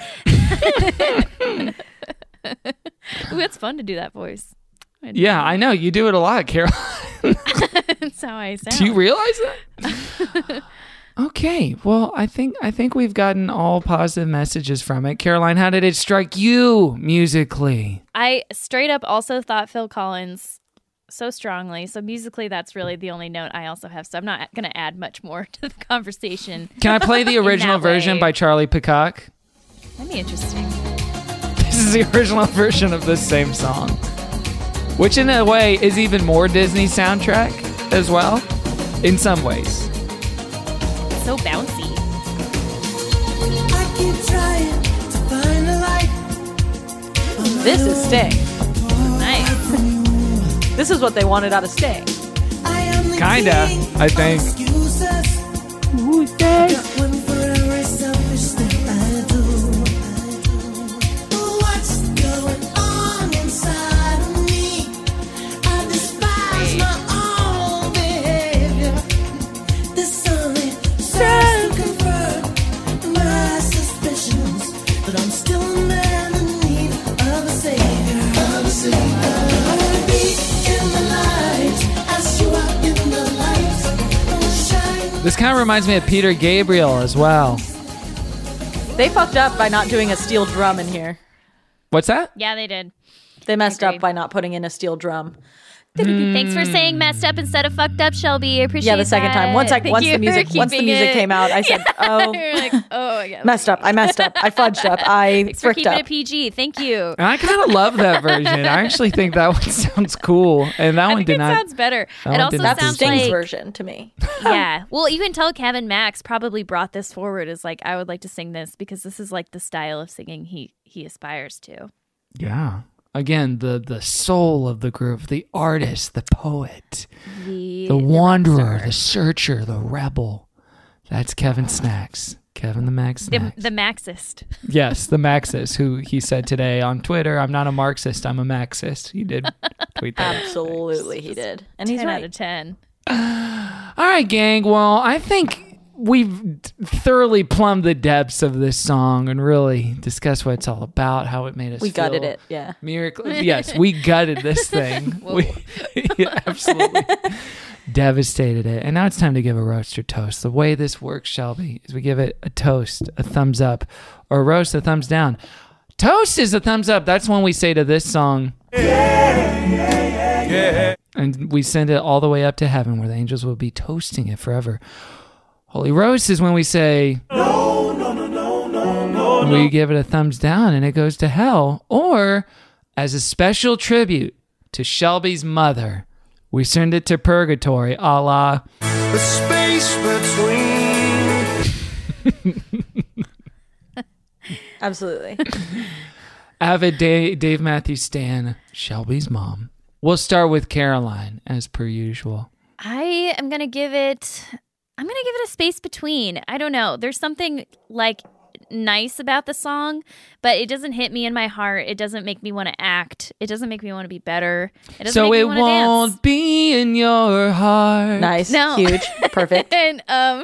Ooh, it's fun to do that voice. Yeah, I know. You do it a lot, Carol. That's how I sound. Do you realize that? Okay. Well, I think we've gotten all positive messages from it. Caroline, how did it strike you musically? I straight up also thought Phil Collins so strongly. So musically, that's really the only note I also have. So I'm not going to add much more to the conversation. Can I play the original that version way. by Charlie Peacock? That'd be interesting. This is the original version of this same song, which in a way is even more Disney soundtrack as well, in some ways. So bouncy. I keep trying to find the light. This is Sting. Nice. This is what they wanted out of Sting. I am the Kinda, king I of think. excuses. Got one for every selfish thing I do. What's going on inside of me? I despise my own behavior. This only serves to confirm my suspicions, but I'm still a man in need of a savior. I wanna be in the light, as you are in the light. Don't shine. This kind of reminds me of Peter Gabriel as well. They fucked up by not doing a steel drum in here. What's that? Yeah, they did. They messed Agreed. up by not putting in a steel drum. Thanks for saying messed up instead of fucked up, Shelby. I appreciate Yeah, the second time. Once Thank the you music for once the keeping music it. came out, I said, "Oh, You're like, oh, yeah. messed up. I messed up. I fudged up. I Thanks for fricked keeping up." it PG. Thank you. And I kind of love that version. I actually think that one sounds cool, and that I one think did it not. sounds better. that It one also did not That's sounds Sting's like version to me. yeah. Well, you can tell Kevin Max probably brought this forward as like, I would like to sing this because this is like the style of singing he aspires to. Yeah. Again, the soul of the group, the artist, the poet, the wanderer, the searcher, the rebel. That's Kevin Snacks. Kevin the Max Snacks. The Maxist. Yes, the Maxist, who he said today on Twitter, I'm not a Marxist, I'm a Maxist. He did tweet that. Absolutely, he did, and he's 10 right. out of 10. All right, gang. Well, I think we've thoroughly plumbed the depths of this song and really discussed what it's all about, how it made us We feel. gutted it. Yeah. Miracle. Yes, we gutted this thing. We yeah, absolutely devastated it. And now it's time to give a roast or toast. The way this works, Shelby, is we give it a toast, a thumbs up, or a roast, a thumbs down. Toast is a thumbs up. That's when we say to this song, and we send it all the way up to heaven where the angels will be toasting it forever. Holy roast is when we say, no. We give it a thumbs down and it goes to hell. Or as a special tribute to Shelby's mother, we send it to purgatory, a la The space between. Absolutely. avid Dave Matthews Stan, Shelby's mom. We'll start with Caroline, as per usual. I am going to give it I'm gonna give it a space between. I don't know. There's something like nice about the song, but it doesn't hit me in my heart. It doesn't make me want to act. It doesn't make me want to be better. It doesn't So make me it want to won't dance. be in your heart. Nice. No. Huge. Perfect. And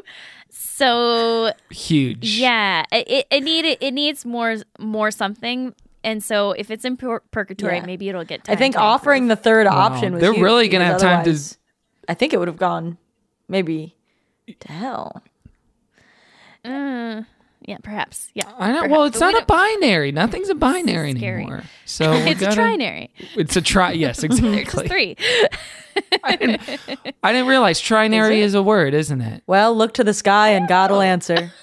so Huge. yeah, it needs more something. And so if it's in purgatory, Yeah. maybe it'll get I time think to offering the third Wow. option was They're huge really gonna because have time to- otherwise, I think it would have gone maybe to hell. improve. Yeah, perhaps. Yeah. I know. perhaps. Well, it's But we not a don't- binary. Nothing's a binary Scary. anymore. So we It's gotta- a trinary. It's a tri. Yes, It's exactly. 3. I didn't realize trinary is a word, isn't it? Well, look to the sky and God will answer.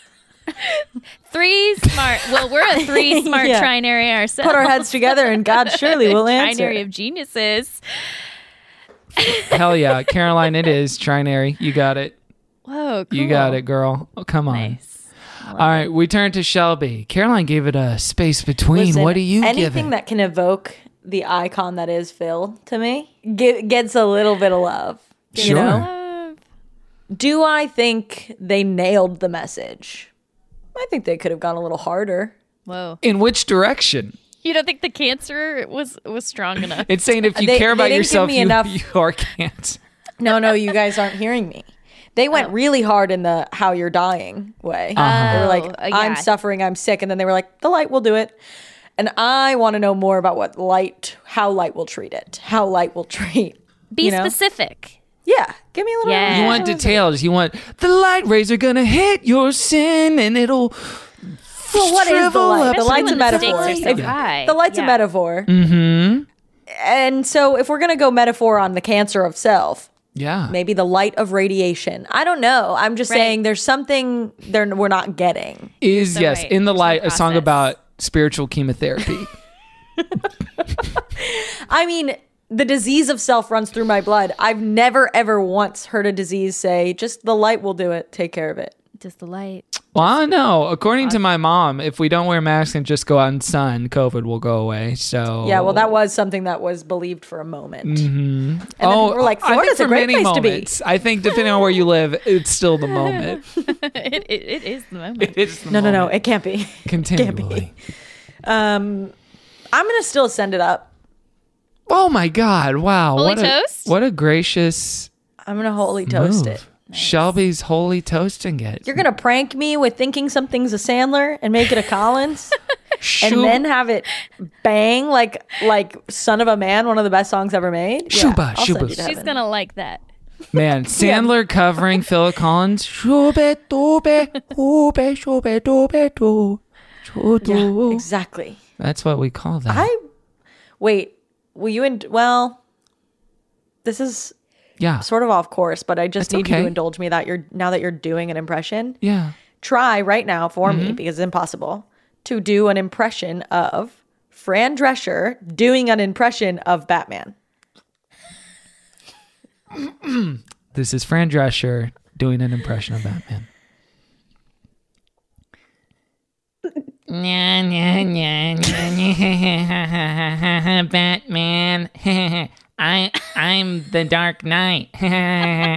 3 smart. Well, we're a 3 smart Yeah. trinary ourselves. Put our heads together and God surely will answer. Trinary of geniuses. Hell yeah, Caroline, it is trinary. You got it. Whoa, cool. You got it, girl. Oh, come on. Nice. All right, we turn to Shelby. Caroline gave it a space between. Listen, What do you give anything it? that can evoke the icon that is Phil to me gets a little bit of love. You Sure. know? Do I think they nailed the message? I think they could have gone a little harder. Whoa. In which direction? You don't think the cancer was strong enough? It's saying if you They- care they about didn't give yourself, me you, enough- you are cancer. No, you guys aren't hearing me. They went really hard in the how you're dying way. They were like, yeah. I'm suffering, I'm sick. And then they were like, the light will do it. And I want to know more about how light will treat it, how light will treat. Be you know? specific. Yeah. Give me a little. Yeah. You want details. You want the light rays are gonna hit your sin, and it'll. Well, what is the shrivel light? up. The light's a when the stakes metaphor. are so If- high. The light's a Yeah. metaphor. Mm-hmm. And so if we're going to go metaphor on the cancer of self, Yeah. maybe the light of radiation. I don't know. I'm just Right. saying there's something we're not getting. Is so yes right. in the There's light no a song process. about spiritual chemotherapy. I mean, the disease of self runs through my blood. I've never, ever once heard a disease say, just the light will do it. Take care of it. Just the light. Well, I don't know. According to my mom, if we don't wear masks and just go out in sun, COVID will go away. So Yeah, well, that was something that was believed for a moment. And then Oh, we're like, I think Florida's for a great many place moments. I think depending on where you live, it's still the moment. It is the moment. It is the to be. No, moment. it can't be. Continually. I'm going to still send it up. Oh my God! Wow. Holy what toast? What a gracious I'm going to holy toast move. it. Shelby's holy toasting it. You're going to prank me with thinking something's a Sandler and make it a Collins? And then have it bang like Son of a Man, one of the best songs ever made. Shuba, I'll send shuba. you to She's heaven. gonna like that. Man, Sandler covering Phil Collins. Shube, dobe, ube, shube, dobe, do, do. Yeah, exactly. That's what we call that. Wait, will you this is yeah. sort of off course, but I just That's need you okay. to indulge me that now that you're doing an impression. Yeah. Try right now for Mm-hmm. me, because it's impossible, to do an impression of Fran Drescher doing an impression of Batman. This is Fran Drescher doing an impression of Batman. Batman. I'm the Dark Knight. I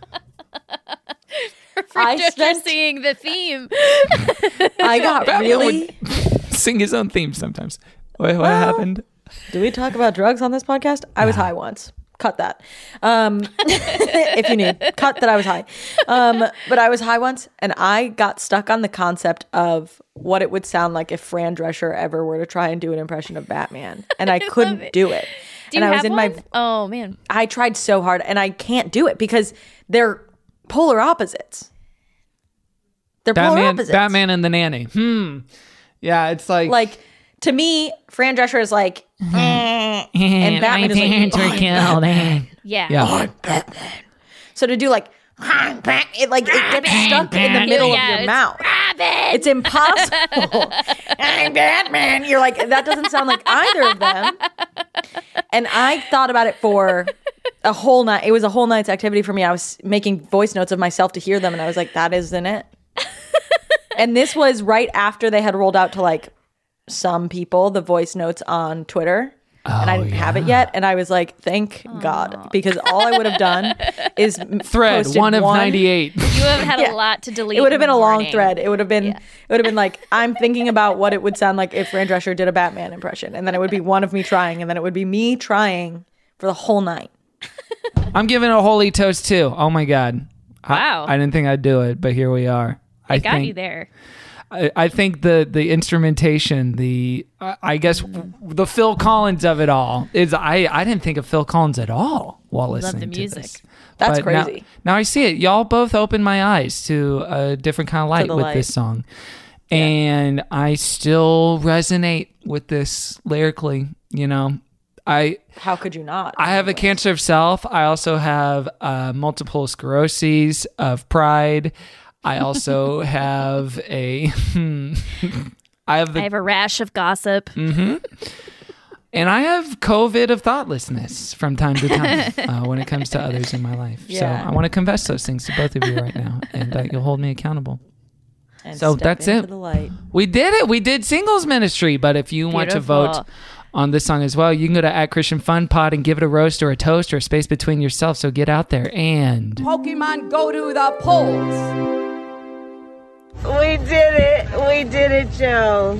Just spent, singing the theme. I got really. Sing his own theme sometimes. What happened? Do we talk about drugs on this podcast? I was high once. Cut that. If you need. Cut that I was high. But I was high once, and I got stuck on the concept of what it would sound like if Fran Drescher ever were to try and do an impression of Batman. And I couldn't do it. Do you and I have was in one? my Oh man. I tried so hard, and I can't do it because they're polar opposites. They're polar opposites. Batman and the nanny. Yeah, it's like to me, Fran Drescher is like, and Batman is like, parents were "Oh, killed. Yeah. yeah. so to do like, it gets stuck in the middle of your it's mouth. It's impossible. I'm Batman. You're like, that doesn't sound like either of them. And I thought about it for a whole night. It was a whole night's activity for me. I was making voice notes of myself to hear them, and I was like, that isn't it. And this was right after they had rolled out to like some people the voice notes on Twitter. and I didn't have it yet. And I was like, thank God, because all I would have done is Thread posted one of 98. You have had Yeah. a lot to delete. It would have in been the a long morning. thread. It would have been like, I'm thinking about what it would sound like if Fran Drescher did a Batman impression. And then it would be one of me trying. And then it would be me trying for the whole night. I'm giving it a holy toast too. Oh my God. Wow. I didn't think I'd do it, but here we are. I got you there. I think the instrumentation, I guess the Phil Collins of it all is I didn't think of Phil Collins at all while listening the to music. this. That's But crazy. Now I see it. Y'all both opened my eyes to a different kind of light the with light. this song. And I still resonate with this lyrically, you know. How could you not? I have a cancer of self. I also have multiple sclerosis of pride. I also have I have I have a rash of gossip. and I have COVID of thoughtlessness from time to time when it comes to others in my life. Yeah. So I want to confess those things to both of you right now, and that you'll hold me accountable. And So step that's into it. The light. We did it. We did singles ministry. But if you want to vote Beautiful. on this song as well, you can go to @ChristianFunPod and give it a roast or a toast or a space between yourself. So get out there and Pokemon go to the polls. We did it, Joe.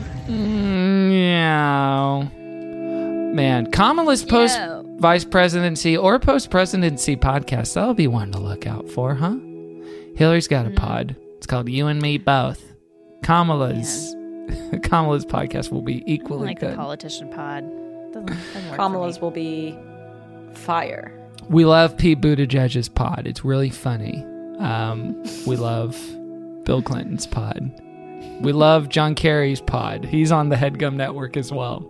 yeah, man, Kamala's post vice presidency or post presidency podcast. That'll be one to look out for, huh? Hillary's got a pod. It's called You and Me Both. Kamala's podcast will be I equally like good. the politician pod. Doesn't work Kamala's for me. will be fire. We love Pete Buttigieg's pod. It's really funny. We love Bill Clinton's pod. We love John Kerry's pod. He's on the HeadGum Network as well.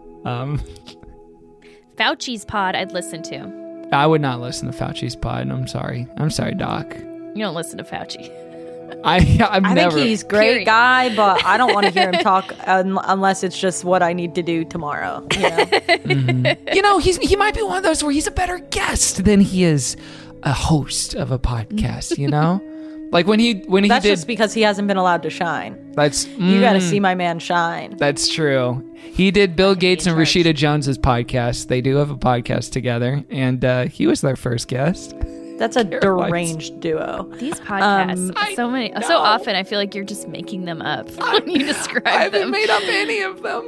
Fauci's pod I'd listen to. I would not listen to Fauci's pod. I'm sorry. I'm sorry, Doc. You don't listen to Fauci. I'm I never. think he's a great Period. guy, but I don't want to hear him talk unless it's just what I need to do tomorrow. You know? You know, he might be one of those where he's a better guest than he is a host of a podcast. You know, like when he That's did. just because he hasn't been allowed to shine. That's You got to see my man shine. That's true. He did Bill Gates and charge. Rashida Jones's podcast. They do have a podcast together, and he was their first guest. That's a Caroline's. deranged duo. These podcasts, I so know. often I feel like you're just making them up when you describe I haven't them. made up any of them.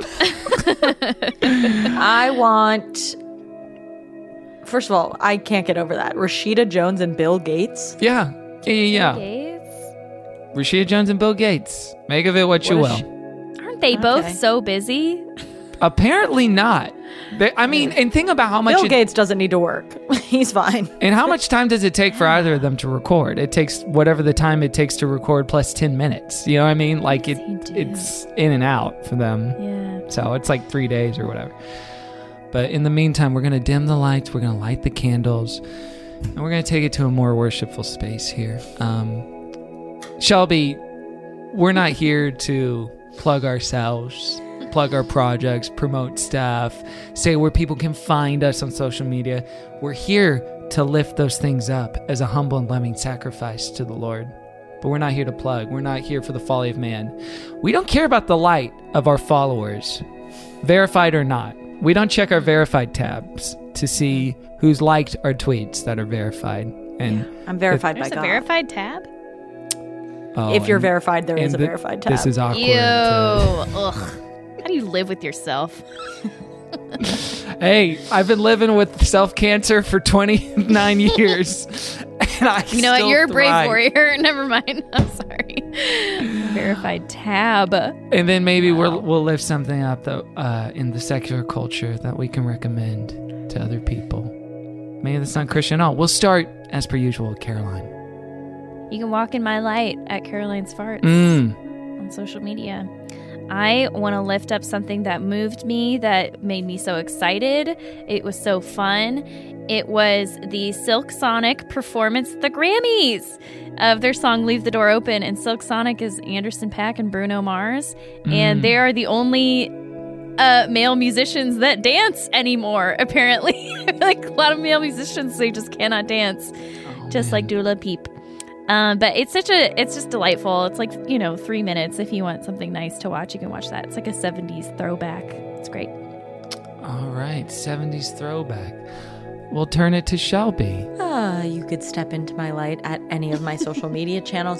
I want. First of all, I can't get over that. Rashida Jones and Bill Gates. Yeah. Gates? Rashida Jones and Bill Gates. Make of it what you What a will. Aren't they both Okay. so busy? Apparently not. I mean, and think about how much Bill Gates doesn't need to work. He's fine. and how much time does it take for either of them to record? It takes whatever the time it takes to record plus 10 minutes. You know what I mean? Like They do. it's in and out for them. Yeah. So it's like 3 days or whatever. But in the meantime, we're going to dim the lights. We're going to light the candles. And we're going to take it to a more worshipful space here. Shelby, we're not here to plug ourselves, plug our projects, promote stuff, say where people can find us on social media. We're here to lift those things up as a humble and loving sacrifice to the Lord. But we're not here to plug. We're not here for the folly of man. We don't care about the light of our followers, verified or not. We don't check our verified tabs to see who's liked our tweets that are verified. And I'm verified There's by a God. verified tab? oh, If you're and- verified, there is a and verified tab. This is awkward. Ew. Ugh. How do you live with yourself? Hey, I've been living with self-cancer for 29 years. And I You know what? still You're a brave thrive. warrior. Never mind. I'm sorry. Verified tab. And then maybe we'll lift something up though in the secular culture that we can recommend to other people. Maybe that's not Christian at all. We'll start as per usual with Caroline. You can walk in my light at Caroline's Farts on social media. I want to lift up something that moved me, that made me so excited. It was so fun. It was the Silk Sonic performance at the Grammys of their song Leave the Door Open. And Silk Sonic is Anderson .Paak and Bruno Mars. And they are the only male musicians that dance anymore, apparently. Like a lot of male musicians, they just cannot dance, just like Dula Peep. But it's just delightful. It's like, 3 minutes. If you want something nice to watch, you can watch that. It's like a 70s throwback. It's great. All right, 70s throwback. We'll turn it to Shelby. You could step into my light at any of my social media channels.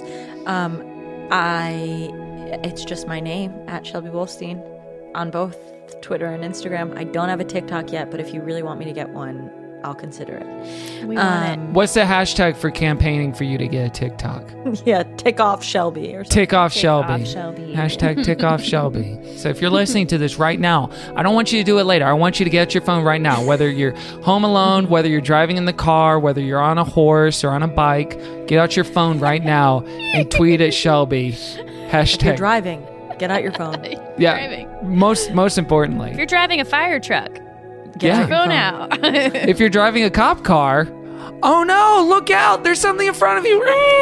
It's just my name, at Shelby Wolstein, on both Twitter and Instagram. I don't have a TikTok yet, but if you really want me to get one, I'll consider it. We want it. What's the hashtag for campaigning for you to get a TikTok? Yeah, tick off Shelby or something. Tick off Shelby. off Shelby. Hashtag tick off Shelby. So if you're listening to this right now, I don't want you to do it later. I want you to get your phone right now. Whether you're home alone, whether you're driving in the car, whether you're on a horse or on a bike, get out your phone right now and tweet at Shelby. If you're Hashtag. driving, get out your phone. Yeah. Driving. Most importantly. If you're driving a fire truck, Get out your go phone. now. If you're driving a cop car, oh no, look out, there's something in front of you.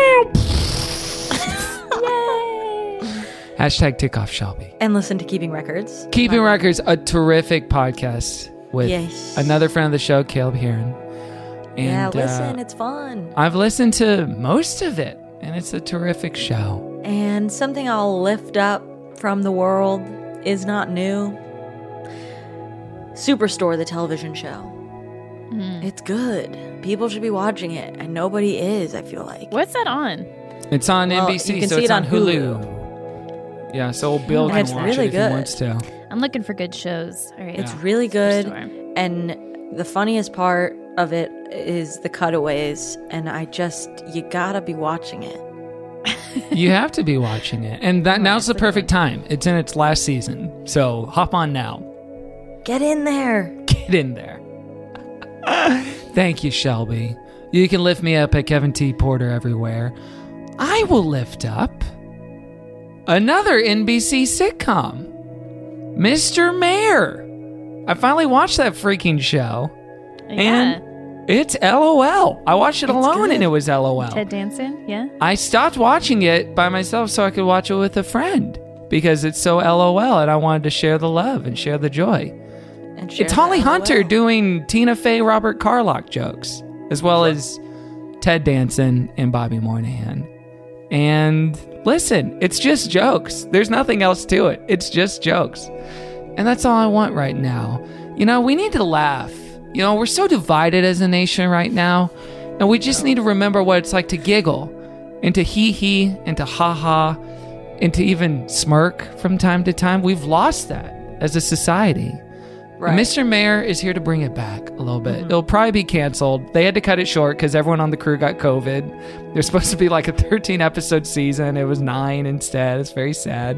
Hashtag tick off Shelby. And listen to Keeping Records. Keeping Records, a terrific podcast with Yes. another friend of the show, Caleb Heron. And, Yeah, listen, it's fun. I've listened to most of it, and it's a terrific show. And something I'll lift up from the world is not new. Superstore, the television show. It's good. People should be watching it, and nobody is, I feel like. What's that on? It's on Well, NBC, you can so see it's it on on Hulu. Yeah, so Bill can It's watch really it if good. he wants to. I'm looking for good shows. All right. It's really good. Superstore. And the funniest part of it is the cutaways. And you gotta be watching it. You have to be watching it. And now's the perfect time. It's in its last season. So hop on now. Get in there. Get in there. Thank you, Shelby. You can lift me up at Kevin T. Porter everywhere. I will lift up another NBC sitcom, Mr. Mayor. I finally watched that freaking show. Yeah. And it's LOL. I watched it alone and it was LOL. Ted Danson. Yeah. I stopped watching it by myself so I could watch it with a friend because it's so LOL and I wanted to share the love and share the joy. And share It's Holly that Hunter LOL. doing Tina Fey, Robert Carlock jokes, as well as Ted Danson and Bobby Moynihan. And listen, it's just jokes. There's nothing else to it. It's just jokes. And that's all I want right now. You know, we need to laugh. You know, we're so divided as a nation right now. And we just need to remember what it's like to giggle and to hee-hee and to ha-ha and to even smirk from time to time. We've lost that as a society. Right. And Mr. Mayor is here to bring it back a little bit. It'll probably be canceled. They had to cut it short because everyone on the crew got COVID. There's supposed to be like a 13-episode season. It was 9 instead. It's very sad.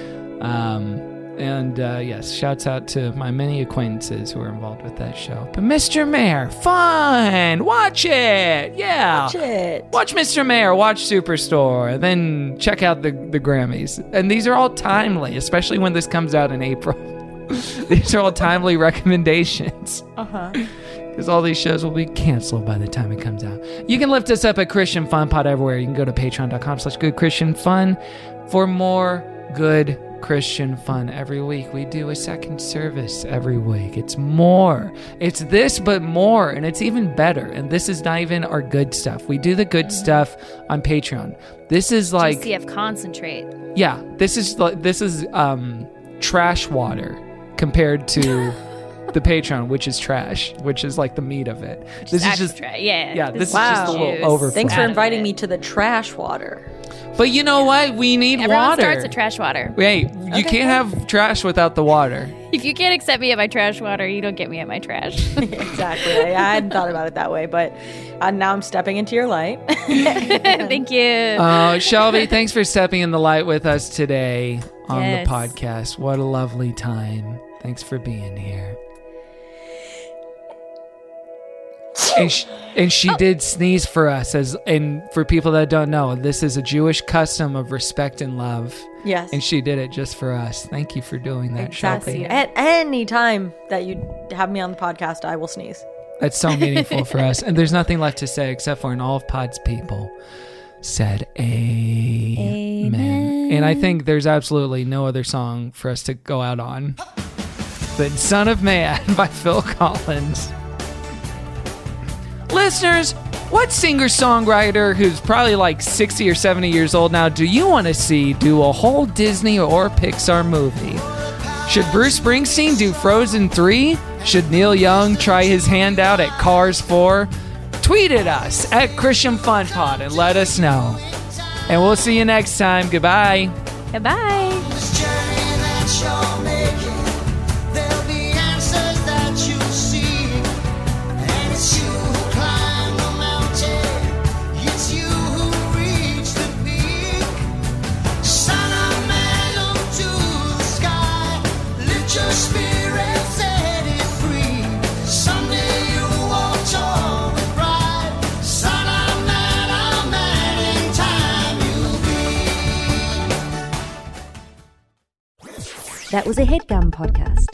Yes, shouts out to my many acquaintances who are involved with that show. But Mr. Mayor, fun! Watch it! Yeah! Watch it. Watch Mr. Mayor, watch Superstore, then check out the Grammys. And these are all timely, especially when this comes out in April. These are all timely recommendations. Because all these shows will be canceled by the time it comes out. You can lift us up at Christian Fun Pod everywhere. You can go to patreon.com/goodchristianfun for more good Christian fun every week. We do a second service every week. It's more. It's this, but more. And it's even better. And this is not even our good stuff. We do the good stuff on Patreon. This is like, GCF concentrate. yeah, this is trash water compared to the Patreon, which is trash, which is like the meat of it. This is just, Yeah. this is just a little overflow. Thanks for Out of inviting it. me to the trash water. But you know what? We need Everyone water. starts at trash water. Wait, you can't have trash without the water. If you can't accept me at my trash water, you don't get me at my trash. Exactly. I hadn't thought about it that way, but now I'm stepping into your light. Thank you. Shelby, thanks for stepping in the light with us today on Yes. the podcast. What a lovely time. Thanks for being here. And she did sneeze for us, and for people that don't know, this is a Jewish custom of respect and love. Yes. And she did it just for us. Thank you for doing that, Exactly. Shelby. At any time that you have me on the podcast, I will sneeze. That's so meaningful for us. And there's nothing left to say except for, and all of Pod's people said amen. And I think there's absolutely no other song for us to go out on than Son of Man by Phil Collins. Listeners, what singer-songwriter who's probably like 60 or 70 years old now do you want to see do a whole Disney or Pixar movie? Should Bruce Springsteen do Frozen 3? Should Neil Young try his hand out at Cars 4? Tweet at us at Christian Fun Pod and let us know. And we'll see you next time. Goodbye. Goodbye. This journey that you're making, there'll be answers that you seek. And it's you who climb the mountain, it's you who reach the peak. Son of man, look to the sky, lift your spirit, set it free. Someday you'll walk tall with pride. Son of man, a man in time you'll be. That was a HeadGum podcast.